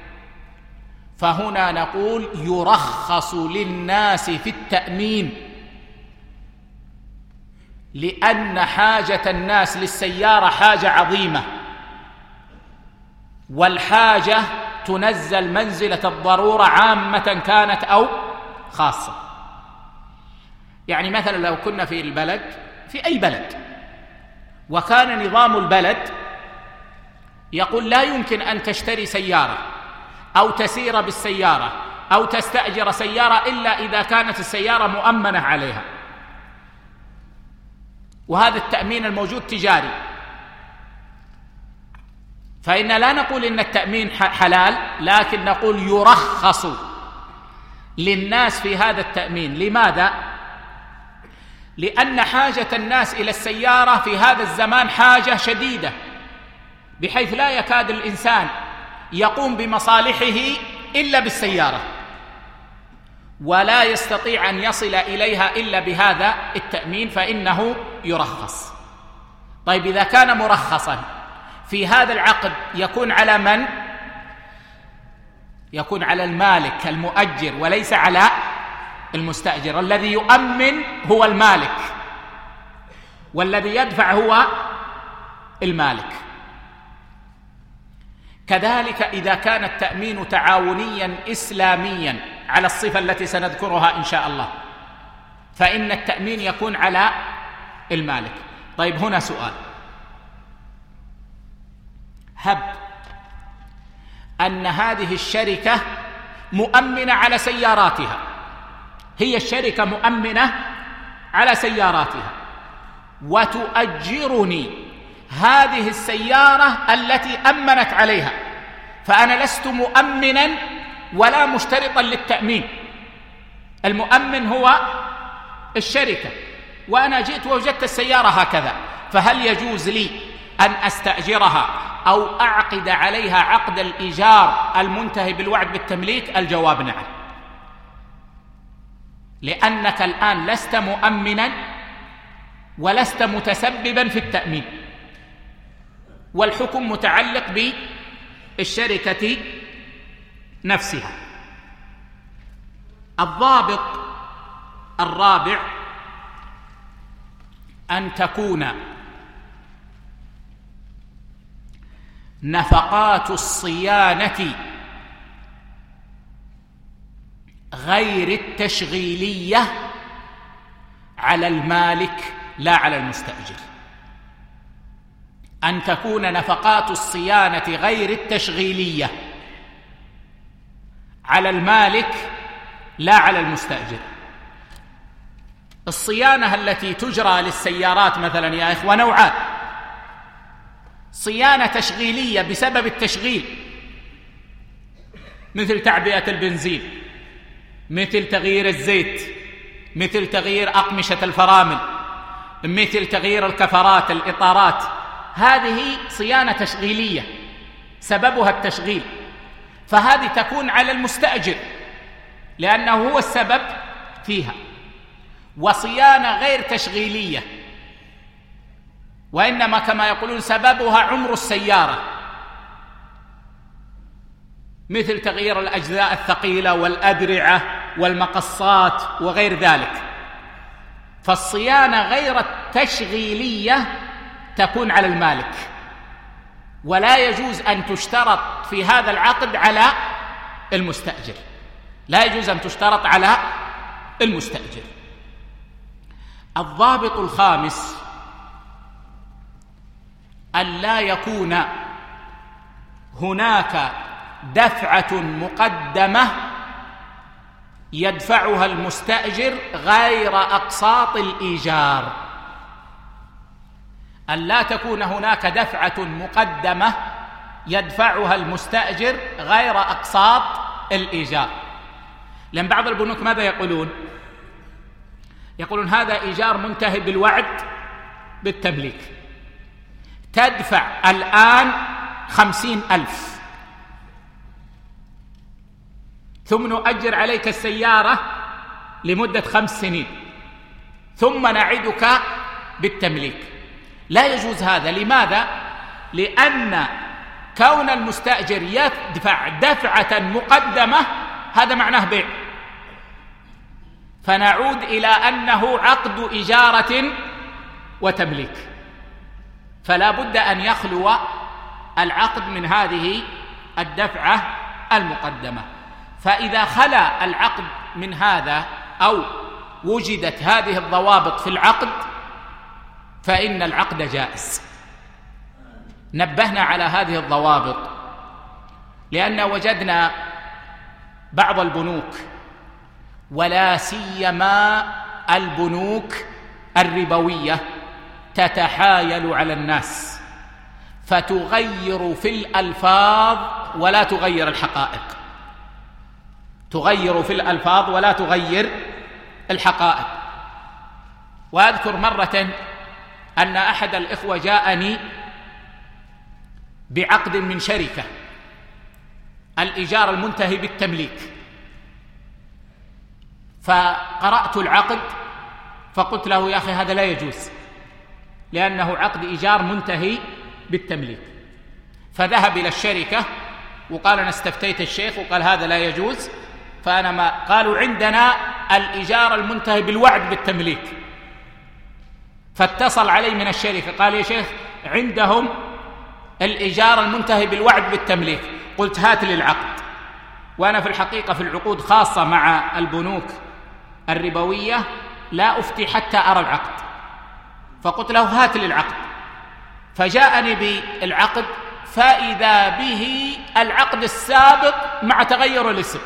[SPEAKER 2] فهنا نقول يرخص للناس في التأمين، لأن حاجة الناس للسيارة حاجة عظيمة، والحاجة تنزل منزلة الضرورة عامة كانت أو خاصة. يعني مثلا لو كنا في البلد، في أي بلد، وكان نظام البلد يقول لا يمكن أن تشتري سيارة أو تسير بالسيارة أو تستأجر سيارة إلا إذا كانت السيارة مؤمنة عليها، وهذا التأمين الموجود تجاري، فإن لا نقول إن التأمين حلال، لكن نقول يرخص للناس في هذا التأمين. لماذا؟ لأن حاجة الناس إلى السيارة في هذا الزمان حاجة شديدة، بحيث لا يكاد الإنسان يقوم بمصالحه إلا بالسيارة، ولا يستطيع أن يصل إليها إلا بهذا التأمين، فإنه يرخص. طيب إذا كان مرخصا في هذا العقد يكون على من؟ يكون على المالك المؤجر وليس على المستأجر. الذي يؤمن هو المالك، والذي يدفع هو المالك. كذلك إذا كان التأمين تعاونيا إسلاميا على الصفة التي سنذكرها إن شاء الله، فإن التأمين يكون على المالك. طيب هنا سؤال: هب أن هذه الشركة مؤمنة على سياراتها، هي الشركة مؤمنة على سياراتها، وتؤجرني هذه السيارة التي أمنت عليها، فأنا لست مؤمنا ولا مشترطا للتأمين، المؤمن هو الشركة، وأنا جئت ووجدت السيارة هكذا، فهل يجوز لي أن أستأجرها أو أعقد عليها عقد الإيجار المنتهي بالوعد بالتمليك؟ الجواب نعم، لأنك الآن لست مؤمنا ولست متسببا في التأمين، والحكم متعلق بالشركة نفسها. الضابط الرابع أن تكون نفقات الصيانة غير التشغيلية على المالك لا على المستأجر. أن تكون نفقات الصيانة غير التشغيلية على المالك لا على المستأجر. الصيانة التي تجرى للسيارات مثلا يا إخوة نوعان: صيانة تشغيلية بسبب التشغيل، مثل تعبئة البنزين، مثل تغيير الزيت، مثل تغيير أقمشة الفرامل، مثل تغيير الكفرات الإطارات، هذه صيانة تشغيلية سببها التشغيل، فهذه تكون على المستأجر لأنه هو السبب فيها. وصيانة غير تشغيلية وإنما كما يقولون سببها عمر السيارة، مثل تغيير الأجزاء الثقيلة والأدرعة والمقصات وغير ذلك، فالصيانة غير التشغيلية تكون على المالك، ولا يجوز أن تشترط في هذا العقد على المستأجر، لا يجوز أن تشترط على المستأجر. الضابط الخامس أن لا يكون هناك دفعة مقدمة يدفعها المستأجر غير أقساط الإيجار، أن لا تكون هناك دفعة مقدمة يدفعها المستأجر غير أقساط الإيجار. لأن بعض البنوك ماذا يقولون؟ يقولون هذا إيجار منتهي بالوعد بالتمليك، تدفع الآن خمسين ألف ثم نؤجر عليك السيارة لمدة خمس سنين ثم نعدك بالتمليك. لا يجوز هذا. لماذا؟ لأن كون المستأجر يدفع دفعة مقدمة هذا معناه بيع، فنعود إلى أنه عقد إجارة وتمليك، فلا بد أن يخلو العقد من هذه الدفعة المقدمة. فإذا خلا العقد من هذا أو وجدت هذه الضوابط في العقد فإن العقد جائز. نبهنا على هذه الضوابط لأن وجدنا بعض البنوك ولا سيما البنوك الربوية تتحايل على الناس فتغير في الألفاظ ولا تغير الحقائق، تغير في الألفاظ ولا تغير الحقائق. وأذكر مرة أن أحد الإخوة جاءني بعقد من شركة الإيجار المنتهي بالتمليك، فقرأت العقد فقلت له يا أخي هذا لا يجوز لأنه عقد إيجار منتهي بالتمليك. فذهب إلى الشركة وقال أنا استفتيت الشيخ وقال هذا لا يجوز، فأنا ما قالوا عندنا الإيجار المنتهي بالوعد بالتمليك. فاتصل علي من الشركة قال يا شيخ عندهم الإيجار المنتهي بالوعد بالتمليك. قلت هات لي العقد، وأنا في الحقيقة في العقود خاصة مع البنوك الربوية لا أفتي حتى أرى العقد، فقلت له هات لي العقد، فجاءني بالعقد فإذا به العقد السابق مع تغير الاسم،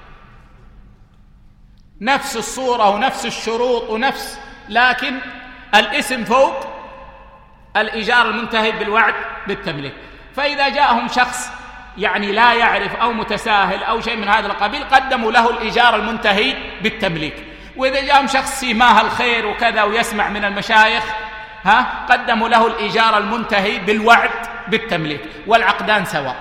[SPEAKER 2] نفس الصورة ونفس الشروط ونفس، لكن الاسم فوق الإيجار المنتهي بالوعد بالتمليك. فإذا جاءهم شخص يعني لا يعرف أو متساهل أو شيء من هذا القبيل قدموا له الإيجار المنتهي بالتمليك، وإذا جاءهم شخص سيماه الخير وكذا ويسمع من المشايخ ها قدموا له الإيجار المنتهي بالوعد بالتمليك، والعقدان سواء.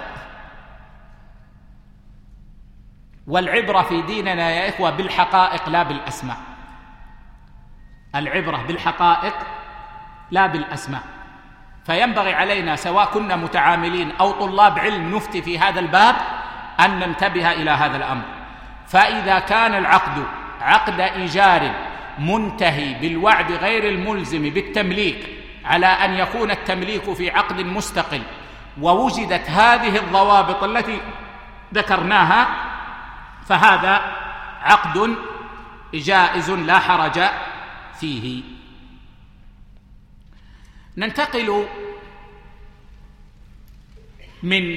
[SPEAKER 2] والعبرة في ديننا يا إخوة بالحقائق لا بالأسماء، العبرة بالحقائق لا بالأسماء. فينبغي علينا سواء كنا متعاملين أو طلاب علم نفتي في هذا الباب أن ننتبه إلى هذا الأمر. فإذا كان العقد عقد إيجار منتهي بالوعد غير الملزم بالتمليك على أن يكون التمليك في عقد مستقل ووجدت هذه الضوابط التي ذكرناها فهذا عقد جائز لا حرج فيه. ننتقل من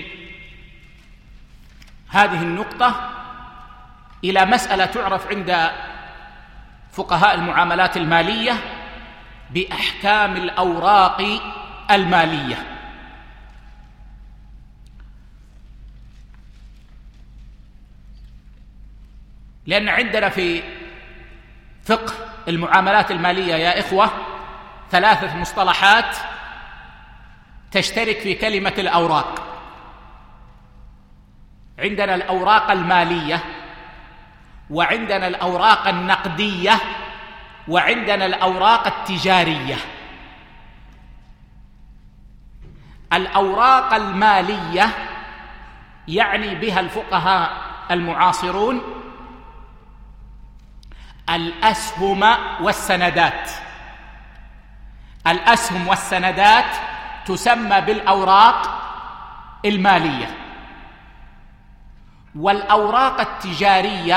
[SPEAKER 2] هذه النقطة إلى مسألة تعرف عند فقهاء المعاملات المالية بأحكام الأوراق المالية. لأن عندنا في فقه المعاملات المالية يا إخوة ثلاثة مصطلحات تشترك في كلمة الأوراق. عندنا الأوراق المالية، وعندنا الأوراق النقدية، وعندنا الأوراق التجارية. الأوراق المالية يعني بها الفقهاء المعاصرون الأسهم والسندات. الأسهم والسندات تسمى بالأوراق المالية. والأوراق التجارية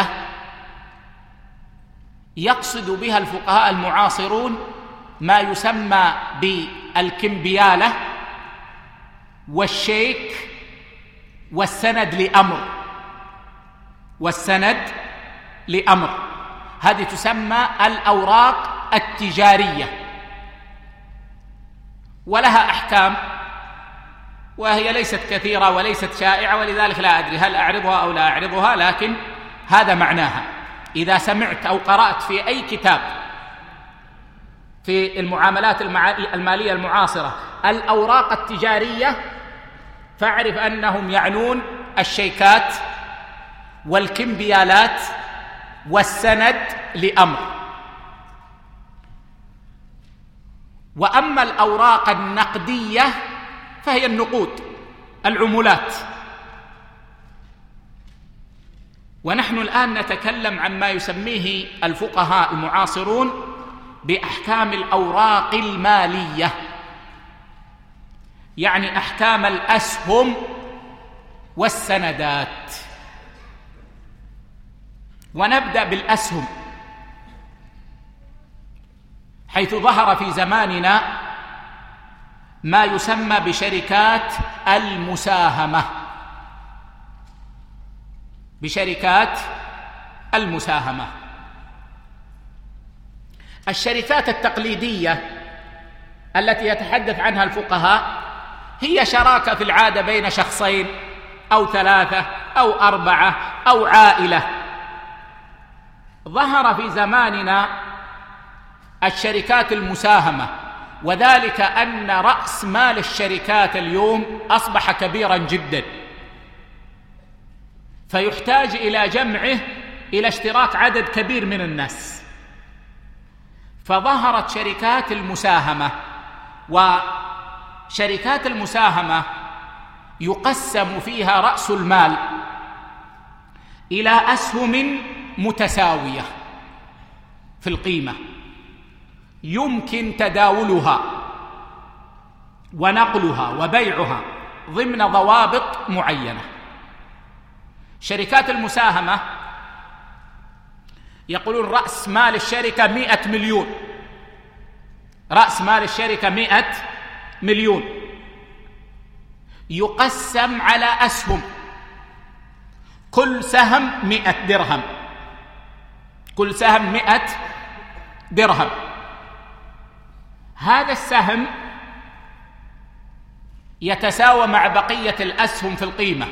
[SPEAKER 2] يقصد بها الفقهاء المعاصرون ما يسمى بالكمبيالة والشيك والسند لأمر والسند لأمر هذه تسمى الأوراق التجارية، ولها أحكام وهي ليست كثيرة وليست شائعة، ولذلك لا أدري هل أعرضها أو لا أعرضها، لكن هذا معناها. إذا سمعت أو قرأت في أي كتاب في المعاملات المالية المعاصرة الأوراق التجارية فاعرف أنهم يعنون الشيكات والكمبيالات والسند لأمر. وأما الأوراق النقدية فهي النقود، العملات. ونحن الآن نتكلم عن ما يسميه الفقهاء المعاصرون بأحكام الأوراق المالية، يعني أحكام الأسهم والسندات. ونبدأ بالأسهم، حيث ظهر في زماننا ما يسمى بشركات المساهمة بشركات المساهمة. الشركات التقليدية التي يتحدث عنها الفقهاء هي شراكة في العادة بين شخصين أو ثلاثة أو أربعة أو عائلة. ظهر في زماننا الشركات المساهمة، وذلك أن رأس مال الشركات اليوم أصبح كبيرا جدا، فيحتاج إلى جمعه إلى اشتراك عدد كبير من الناس، فظهرت شركات المساهمة. وشركات المساهمة يقسم فيها رأس المال إلى أسهم متساوية في القيمة، يمكن تداولها ونقلها وبيعها ضمن ضوابط معينة. شركات المساهمة يقولون رأس مال الشركة مئة مليون، رأس مال الشركة مئة مليون، يقسم على أسهم، كل سهم مئة درهم، كل سهم مئة درهم. هذا السهم يتساوى مع بقية الأسهم في القيمة،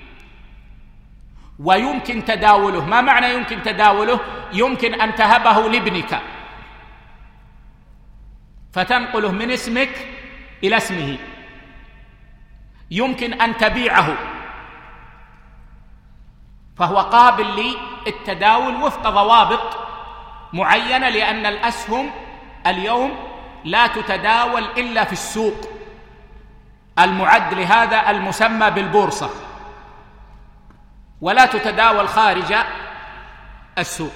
[SPEAKER 2] ويمكن تداوله. ما معنى يمكن تداوله؟ يمكن أن تهبه لابنك فتنقله من اسمك إلى اسمه، يمكن أن تبيعه، فهو قابل للتداول وفق ضوابط معينة، لأن الأسهم اليوم لا تتداول إلا في السوق المعد لهذا المسمى بالبورصة، ولا تتداول خارج السوق.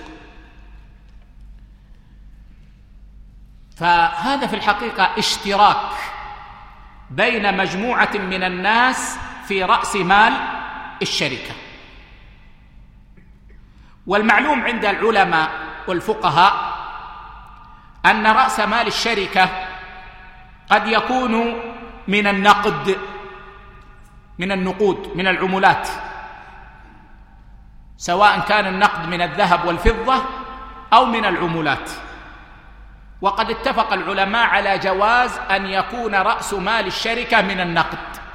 [SPEAKER 2] فهذا في الحقيقة اشتراك بين مجموعة من الناس في رأس مال الشركة. والمعلوم عند العلماء والفقهاء أن رأس مال الشركة قد يكون من النقد، من النقود، من العملات، سواء كان النقد من الذهب والفضة أو من العملات. وقد اتفق العلماء على جواز أن يكون رأس مال الشركة من النقد،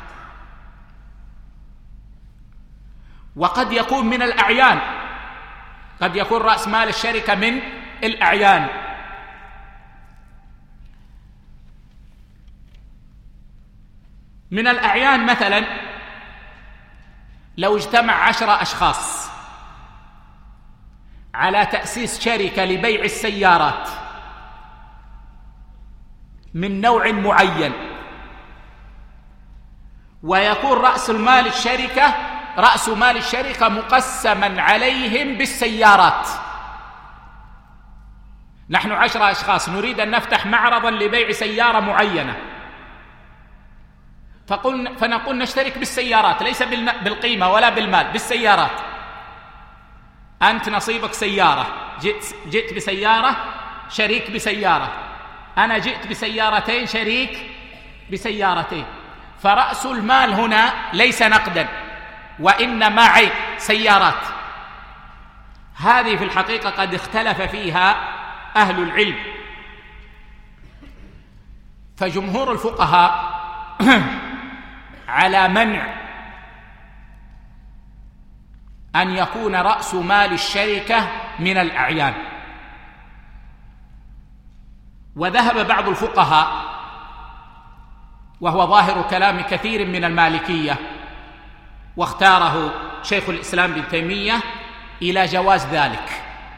[SPEAKER 2] وقد يكون من الأعيان، قد يكون رأس مال الشركة من الأعيان. من الأعيان مثلا لو اجتمع عشرة أشخاص على تأسيس شركة لبيع السيارات من نوع معين، ويكون رأس مال الشركة رأس مال الشركة مقسما عليهم بالسيارات. نحن عشرة أشخاص نريد أن نفتح معرضا لبيع سيارة معينة، فقلنا فنقول نشترك بالسيارات، ليس بالقيمة ولا بالمال، بالسيارات. أنت نصيبك سيارة، جئت, جئت بسيارة، شريك بسيارة، أنا جئت بسيارتين، شريك بسيارتين. فرأس المال هنا ليس نقدا وإنما عين، سيارات. هذه في الحقيقة قد اختلف فيها أهل العلم، فجمهور الفقهاء على منع أن يكون رأس مال الشركة من الأعيان، وذهب بعض الفقهاء، وهو ظاهر كلام كثير من المالكية واختاره شيخ الإسلام ابن تيمية، إلى جواز ذلك،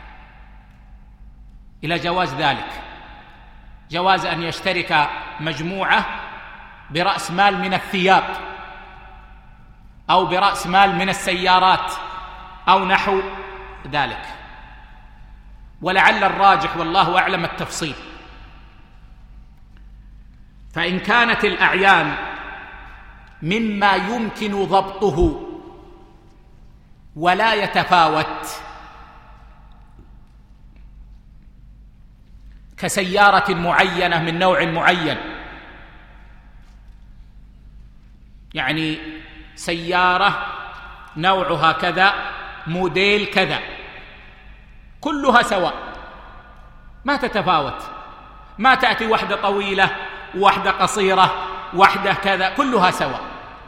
[SPEAKER 2] إلى جواز ذلك جواز أن يشترك مجموعة برأس مال من الثياب أو برأس مال من السيارات أو نحو ذلك. ولعل الراجح والله أعلم التفصيل. فإن كانت الأعيان مما يمكن ضبطه ولا يتفاوت، كسيارة معينة من نوع معين، يعني سيارة نوعها كذا، موديل كذا، كلها سواء ما تتفاوت، ما تأتي واحدة طويلة واحدة قصيرة واحدة كذا، كلها سواء.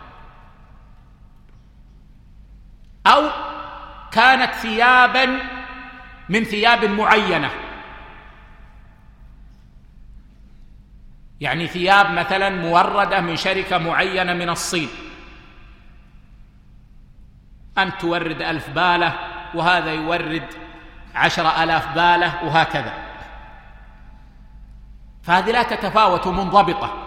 [SPEAKER 2] أو كانت ثيابا من ثياب معينة، يعني ثياب مثلا موردة من شركة معينة من الصين، أنت تورد ألف بالة وهذا يورد عشر ألاف بالة وهكذا، فهذه لا تتفاوت منضبطة،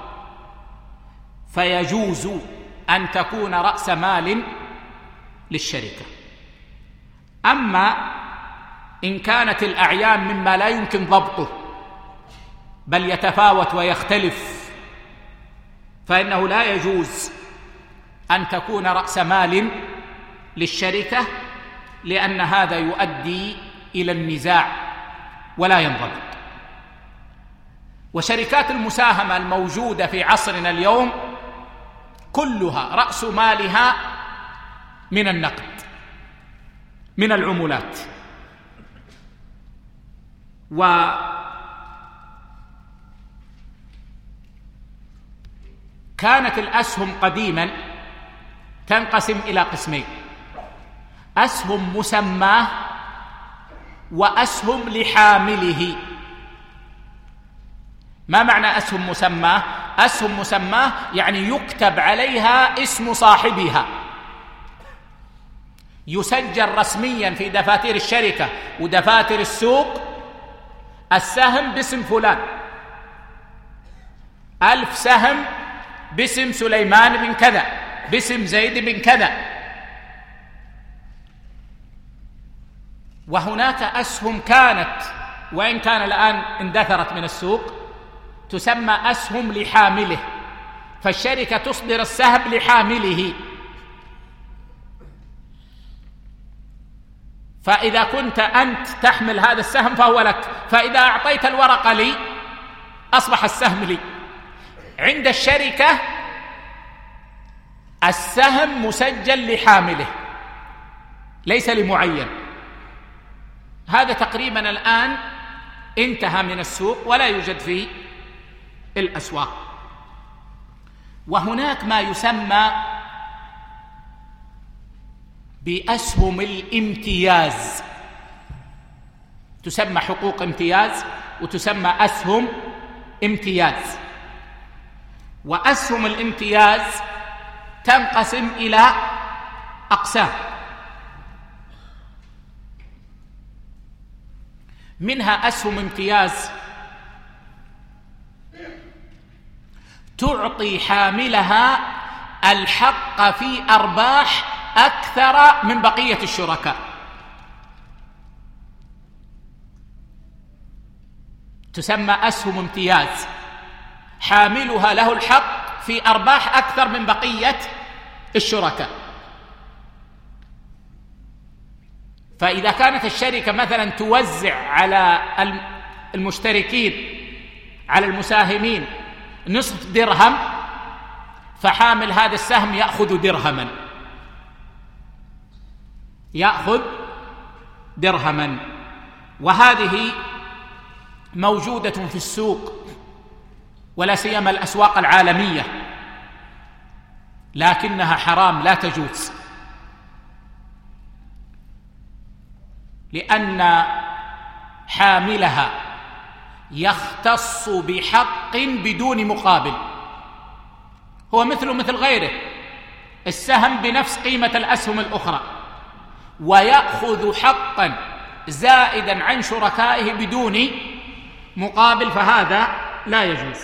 [SPEAKER 2] فيجوز أن تكون رأس مال للشركة. أما إن كانت الأعيان مما لا يمكن ضبطه بل يتفاوت ويختلف، فإنه لا يجوز أن تكون رأس مال للشركة، لأن هذا يؤدي إلى النزاع ولا ينضبط. وشركات المساهمة الموجودة في عصرنا اليوم كلها رأس مالها من النقد، من العملات. وكانت الأسهم قديما تنقسم إلى قسمين: أسهم مسماه وأسهم لحامله. ما معنى أسهم مسماه؟ أسهم مسماه يعني يكتب عليها اسم صاحبها، يسجل رسميا في دفاتر الشركة ودفاتر السوق السهم باسم فلان، ألف سهم باسم سليمان بن كذا، باسم زيد بن كذا. وهناك أسهم كانت، وإن كان الآن اندثرت من السوق، تسمى أسهم لحامله، فالشركة تصدر السهم لحامله. فإذا كنت أنت تحمل هذا السهم فهو لك، فإذا أعطيت الورقة لي أصبح السهم لي. عند الشركة السهم مسجل لحامله ليس لمعين. هذا تقريبا الآن انتهى من السوق ولا يوجد في الأسواق. وهناك ما يسمى بأسهم الامتياز، تسمى حقوق امتياز وتسمى أسهم امتياز. وأسهم الامتياز تنقسم إلى أقسام، منها أسهم امتياز تعطي حاملها الحق في أرباح أكثر من بقية الشركاء، تسمى أسهم امتياز، حاملها له الحق في أرباح أكثر من بقية الشركاء. فإذا كانت الشركة مثلا توزع على المشتركين على المساهمين نصف درهم، فحامل هذا السهم يأخذ درهما يأخذ درهما وهذه موجودة في السوق ولا سيما الأسواق العالمية، لكنها حرام لا تجوز، لأن حاملها يختص بحق بدون مقابل، هو مثله مثل غيره، السهم بنفس قيمة الأسهم الأخرى، ويأخذ حقا زائدا عن شركائه بدون مقابل، فهذا لا يجوز.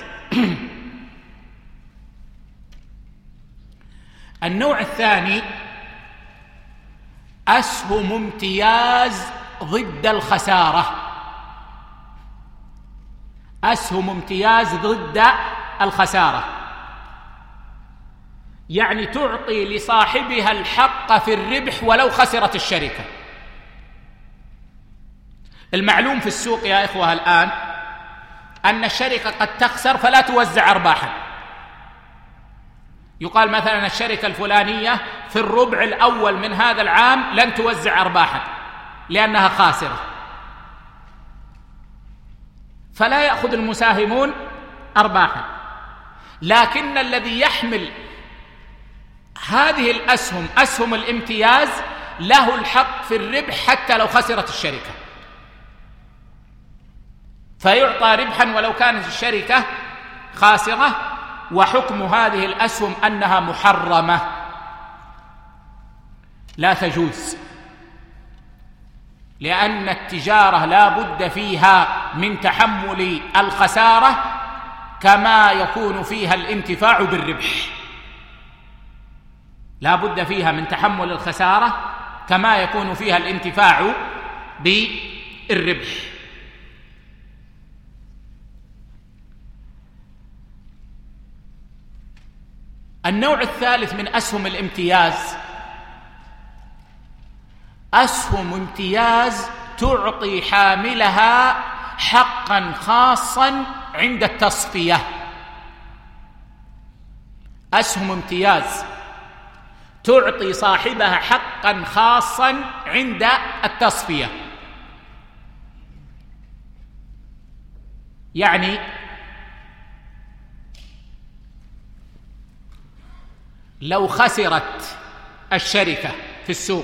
[SPEAKER 2] النوع الثاني أسهم امتياز ضد الخسارة. أسهم امتياز ضد الخسارة يعني تعطي لصاحبها الحق في الربح ولو خسرت الشركة. المعلوم في السوق يا إخوة الآن أن الشركة قد تخسر فلا توزع أرباحا، يقال مثلا الشركة الفلانية في الربع الأول من هذا العام لن توزع أرباحا لأنها خاسرة، فلا يأخذ المساهمون أرباحا، لكن الذي يحمل هذه الأسهم أسهم الامتياز له الحق في الربح حتى لو خسرت الشركة، فيعطى ربحا ولو كانت الشركة خاسرة. وحكم هذه الأسهم أنها محرمة لا تجوز، لأن التجارة لا بد فيها من تحمل الخسارة كما يكون فيها الانتفاع بالربح، لا بد فيها من تحمل الخسارة كما يكون فيها الانتفاع بالربح. النوع الثالث من أسهم الامتياز أسهم امتياز تعطي حاملها حقا خاصا عند التصفية. أسهم امتياز تعطي صاحبها حقا خاصا عند التصفية، يعني لو خسرت الشركة في السوق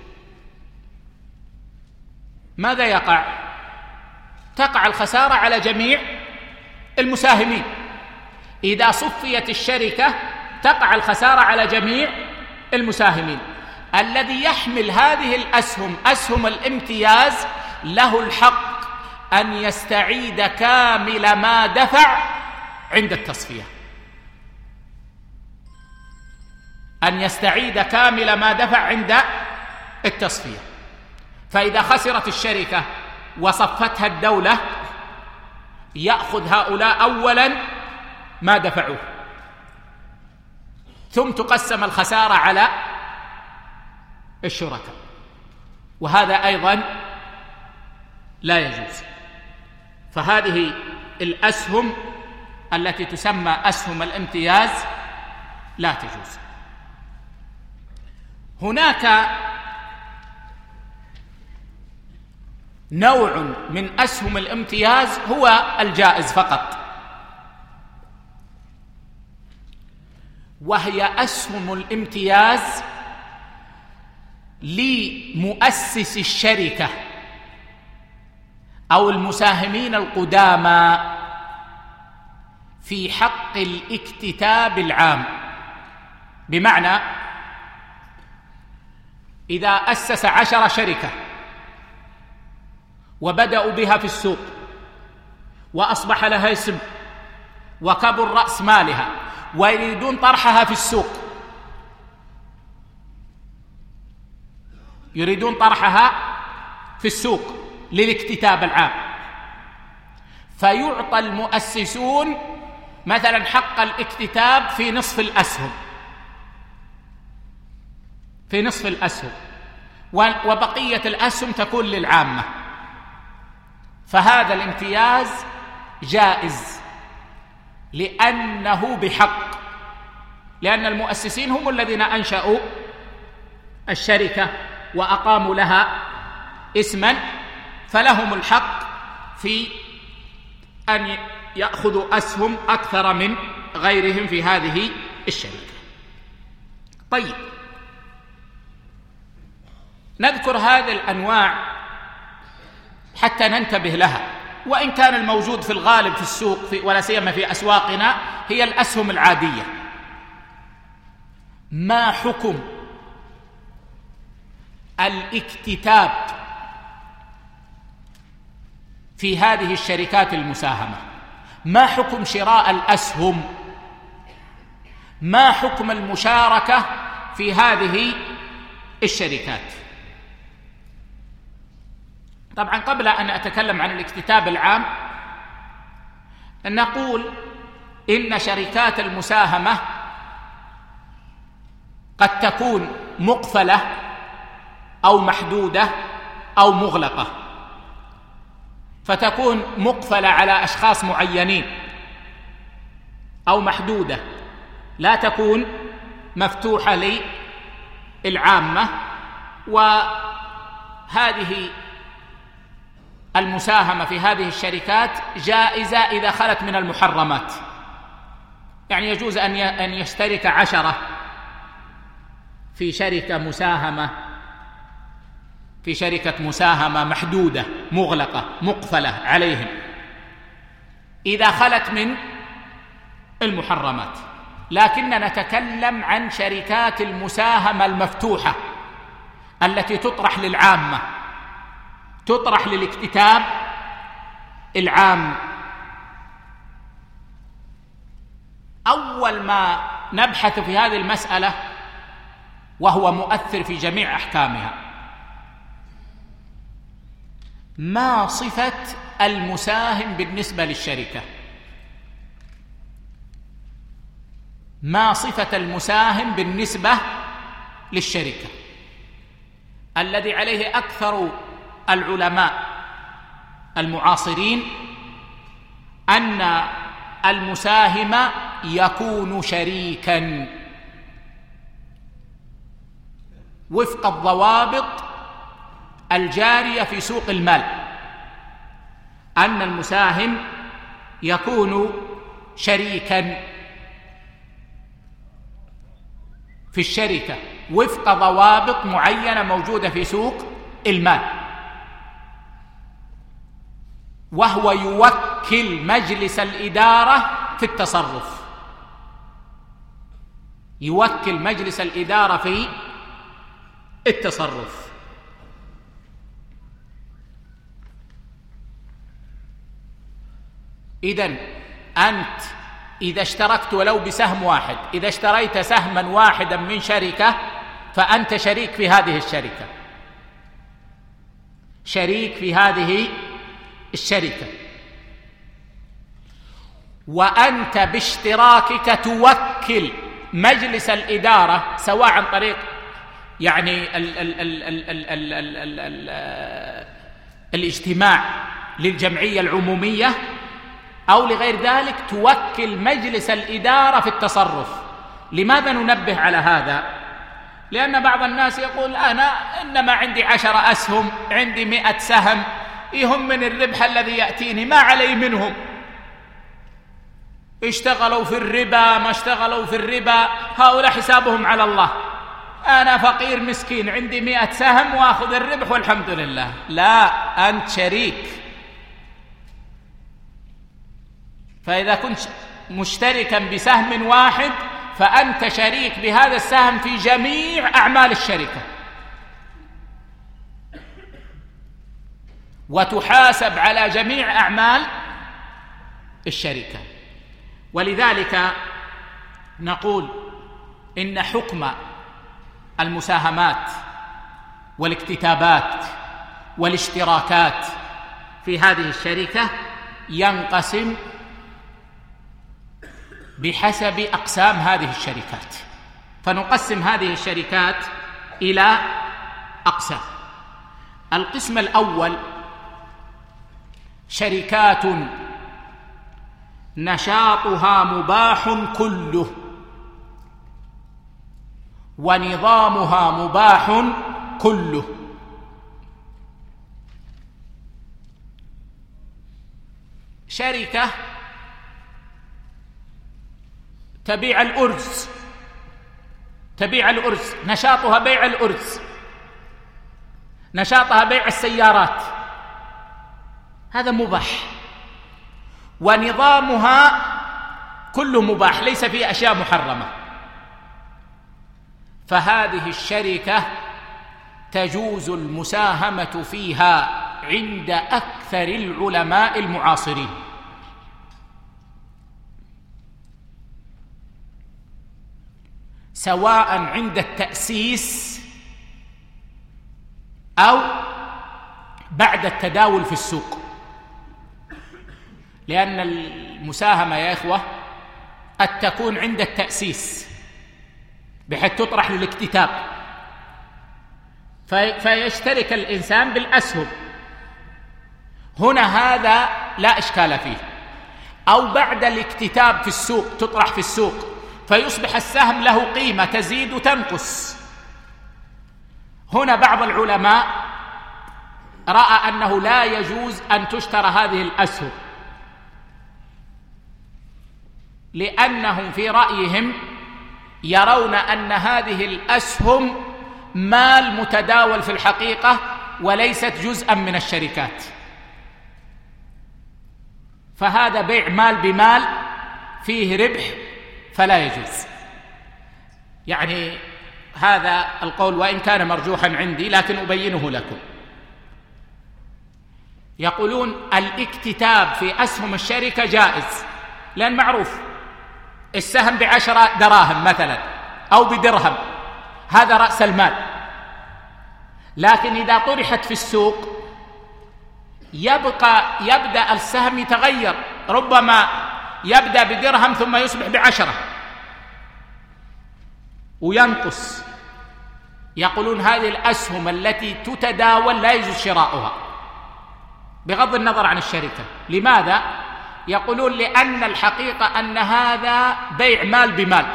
[SPEAKER 2] ماذا يقع؟ تقع الخسارة على جميع المساهمين. إذا صفيت الشركة تقع الخسارة على جميع المساهمين. الذي يحمل هذه الأسهم أسهم الامتياز له الحق أن يستعيد كامل ما دفع عند التصفية، أن يستعيد كامل ما دفع عند التصفية. فإذا خسرت الشركة وصفتها الدولة يأخذ هؤلاء أولا ما دفعوه، ثم تقسم الخسارة على الشركاء، وهذا أيضا لا يجوز. فهذه الأسهم التي تسمى أسهم الامتياز لا تجوز. هناك نوع من أسهم الامتياز هو الجائز فقط، وهي أسهم الامتياز لمؤسس الشركة أو المساهمين القدامى في حق الاكتتاب العام. بمعنى إذا أسس عشر شركة وبدأوا بها في السوق وأصبح لها اسم وكبر رأس مالها ويريدون طرحها في السوق، يريدون طرحها في السوق للاكتتاب العام، فيعطى المؤسسون مثلا حق الاكتتاب في نصف الأسهم في نصف الأسهم وبقية الأسهم تكون للعامة، فهذا الامتياز جائز لأنه بحق، لأن المؤسسين هم الذين أنشأوا الشركة وأقاموا لها اسما، فلهم الحق في أن يأخذوا أسهم أكثر من غيرهم في هذه الشركة. طيب، نذكر هذه الأنواع حتى ننتبه لها، وإن كان الموجود في الغالب في السوق في ولا سيما في أسواقنا هي الأسهم العادية. ما حكم الاكتتاب في هذه الشركات المساهمة؟ ما حكم شراء الأسهم؟ ما حكم المشاركة في هذه الشركات؟ طبعا قبل أن أتكلم عن الاكتتاب العام نقول إن شركات المساهمة قد تكون مقفلة أو محدودة أو مغلقة، فتكون مقفلة على أشخاص معينين أو محدودة لا تكون مفتوحة للعامة. وهذه المساهمة في هذه الشركات جائزة إذا خلت من المحرمات، يعني يجوز أن يشترك عشرة في شركة مساهمة في شركة مساهمة محدودة مغلقة مقفلة عليهم إذا خلت من المحرمات، لكننا نتكلم عن شركات المساهمة المفتوحة التي تطرح للعامة، تطرح للاكتتاب العام. أول ما نبحث في هذه المسألة وهو مؤثر في جميع أحكامها، ما صفة المساهم بالنسبة للشركة؟ ما صفة المساهم بالنسبة للشركة؟ الذي عليه أكثر العلماء المعاصرين أن المساهم يكون شريكا وفق الضوابط الجارية في سوق المال، أن المساهم يكون شريكا في الشركة وفق ضوابط معينة موجودة في سوق المال، وهو يوكل مجلس الإدارة في التصرف، يوكل مجلس الإدارة في التصرف. إذن أنت إذا اشتركت ولو بسهم واحد، إذا اشتريت سهما واحدا من شركة فأنت شريك في هذه الشركة، شريك في هذه الشركة، وأنت باشتراكك توكل مجلس الإدارة سواء عن طريق يعني ال ال ال ال ال ال ال ال ال الاجتماع للجمعية العمومية أو لغير ذلك، توكل مجلس الإدارة في التصرف. لماذا ننبه على هذا؟ لأن بعض الناس يقول أنا إنما عندي عشر أسهم، عندي مئة سهم، يهمني الربح الذي يأتيني، ما علي منهم، اشتغلوا في الربا ما اشتغلوا في الربا هؤلاء حسابهم على الله، أنا فقير مسكين عندي مئة سهم وأخذ الربح والحمد لله. لا، أنت شريك، فإذا كنت مشتركا بسهم واحد فأنت شريك بهذا السهم في جميع أعمال الشركة، وتحاسب على جميع أعمال الشركة. ولذلك نقول إن حكم المساهمات والاكتتابات والاشتراكات في هذه الشركة ينقسم بحسب أقسام هذه الشركات. فنقسم هذه الشركات إلى أقسام. القسم الأول شركات نشاطها مباح كله ونظامها مباح كله. شركة تبيع الأرز، تبيع الأرز، نشاطها بيع الأرز، نشاطها بيع السيارات، هذا مباح، ونظامها كله مباح، ليس فيه أشياء محرمة. فهذه الشركة تجوز المساهمة فيها عند أكثر العلماء المعاصرين. سواء عند التأسيس أو بعد التداول في السوق، لأن المساهمة يا إخوة قد تكون عند التأسيس بحيث تطرح للاكتتاب في فيشترك الإنسان بالأسهم، هنا هذا لا إشكال فيه. أو بعد الاكتتاب في السوق، تطرح في السوق فيصبح السهم له قيمة تزيد وتنقص، هنا بعض العلماء رأى أنه لا يجوز أن تشترى هذه الأسهم، لأنهم في رأيهم يرون أن هذه الأسهم مال متداول في الحقيقة وليست جزءا من الشركات، فهذا بيع مال بمال فيه ربح فلا يجوز. يعني هذا القول وإن كان مرجوحا عندي لكن أبينه لكم. يقولون الاكتتاب في أسهم الشركة جائز، لأن معروف السهم بعشرة دراهم مثلا أو بدرهم، هذا رأس المال، لكن إذا طرحت في السوق يبقى يبدأ السهم يتغير، ربما يبدأ بدرهم ثم يصبح بعشرة وينقص. يقولون هذه الأسهم التي تتداول لا يجوز شراؤها بغض النظر عن الشركة. لماذا؟ يقولون لأن الحقيقة أن هذا بيع مال بمال،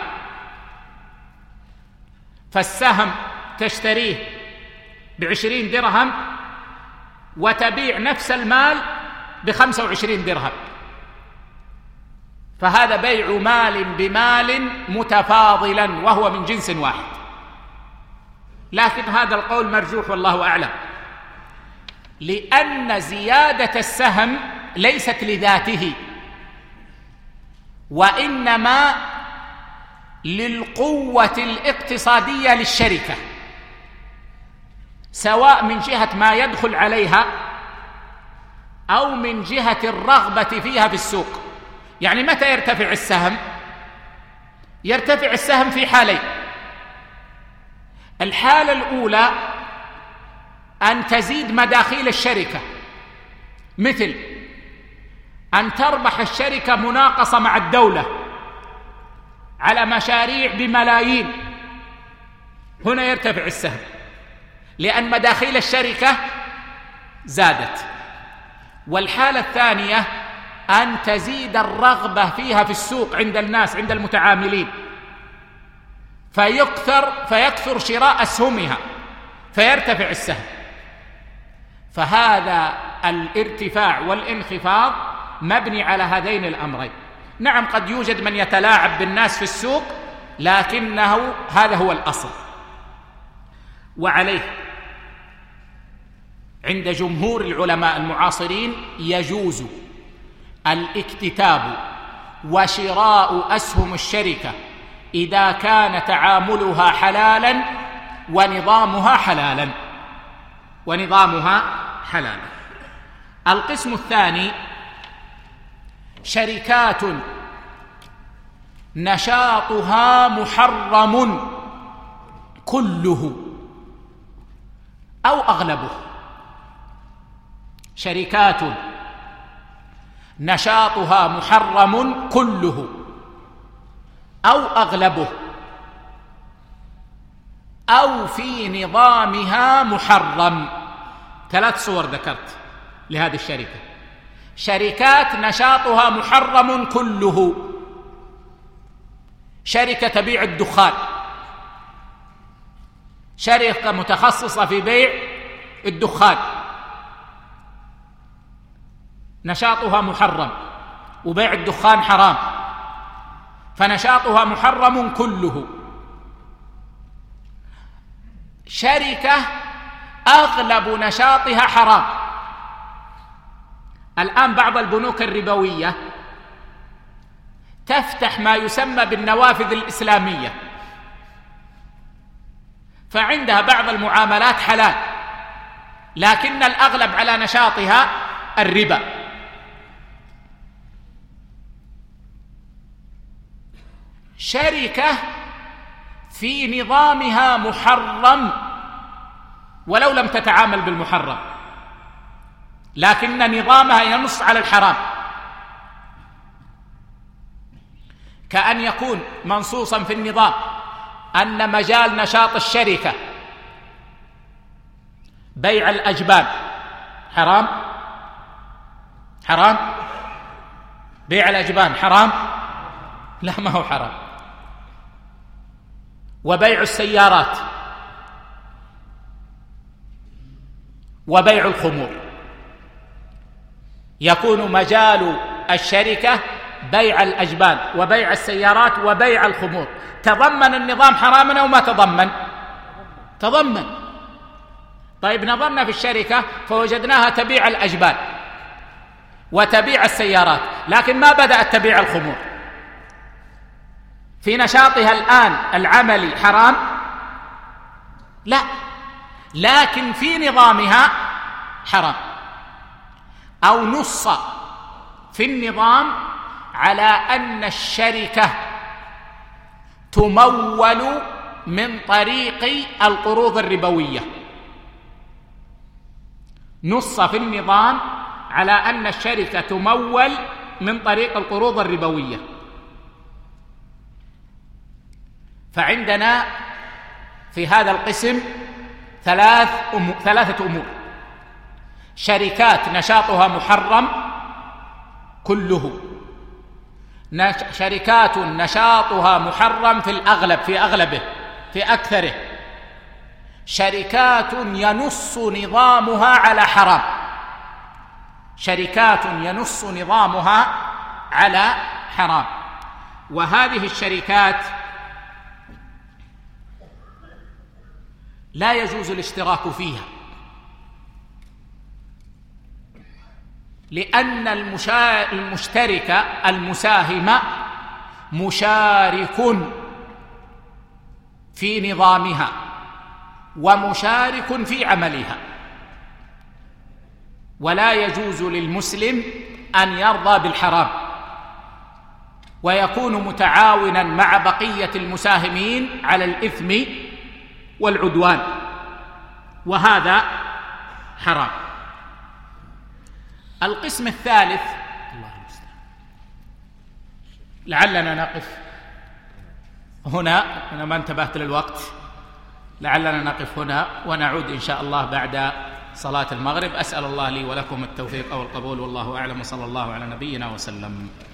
[SPEAKER 2] فالسهم تشتريه بعشرين درهم وتبيع نفس المال بخمسة وعشرين درهم، فهذا بيع مال بمال متفاضلا وهو من جنس واحد. لكن هذا القول مرجوح والله أعلم، لأن زيادة السهم ليست لذاته، وإنما للقوة الاقتصادية للشركة، سواء من جهة ما يدخل عليها أو من جهة الرغبة فيها في السوق. يعني متى يرتفع السهم؟ يرتفع السهم في حالين. الحالة الأولى أن تزيد مداخيل الشركة، مثل أن تربح الشركة مناقصة مع الدولة على مشاريع بملايين، هنا يرتفع السهم لأن مداخيل الشركة زادت. والحالة الثانية أن تزيد الرغبة فيها في السوق عند الناس، عند المتعاملين، فيكثر فيكثر شراء أسهمها فيرتفع السهم. فهذا الارتفاع والانخفاض مبني على هذين الأمرين. نعم قد يوجد من يتلاعب بالناس في السوق، لكنه هذا هو الأصل. وعليه عند جمهور العلماء المعاصرين يجوز الاكتتاب وشراء أسهم الشركة إذا كان تعاملها حلالا ونظامها حلالا ونظامها حلالا. القسم الثاني شركات نشاطها محرم كله أو أغلبه. شركات نشاطها محرم كله أو أغلبه أو في نظامها محرم. ثلاث صور ذكرت لهذه الشركة. شركات نشاطها محرم كله، شركة تبيع الدخان، شركة متخصصة في بيع الدخان، نشاطها محرم، وبيع الدخان حرام، فنشاطها محرم كله. شركة أغلب نشاطها حرام. الآن بعض البنوك الربوية تفتح ما يسمى بالنوافذ الإسلامية، فعندها بعض المعاملات حلال، لكن الأغلب على نشاطها الربا. شركة في نظامها محرم ولو لم تتعامل بالمحرم، لكن نظامها ينص على الحرام، كأن يكون منصوصا في النظام أن مجال نشاط الشركة بيع الأجبان حرام. حرام بيع الأجبان حرام؟ لا، ما هو حرام. وبيع السيارات وبيع الخمور، يكون مجال الشركة بيع الأجبان وبيع السيارات وبيع الخمور. تضمن النظام حراما أو ما تضمن؟ تضمن. طيب نظرنا في الشركة فوجدناها تبيع الأجبان وتبيع السيارات، لكن ما بدأت تبيع الخمور. في نشاطها الآن العملي حرام؟ لا، لكن في نظامها حرام. أو نص في النظام على أن الشركة تمول من طريق القروض الربوية. نص في النظام على أن الشركة تمول من طريق القروض الربوية. فعندنا في هذا القسم ثلاث أمور ثلاثة أمور: شركات نشاطها محرم كله، شركات نشاطها محرم في الأغلب في أغلبه في أكثره، شركات ينص نظامها على حرام، شركات ينص نظامها على حرام. وهذه الشركات لا يجوز الاشتراك فيها، لأن المشترك المساهم مشارك في نظامها ومشارك في عملها، ولا يجوز للمسلم أن يرضى بالحرام ويكون متعاونا مع بقية المساهمين على الإثم والعدوان، وهذا حرام. القسم الثالث، الله المستعان، لعلنا نقف هنا، أنا ما انتبهت للوقت، لعلنا نقف هنا ونعود إن شاء الله بعد صلاة المغرب. أسأل الله لي ولكم التوفيق والقبول، والله أعلم، وصلى الله على نبينا وسلم.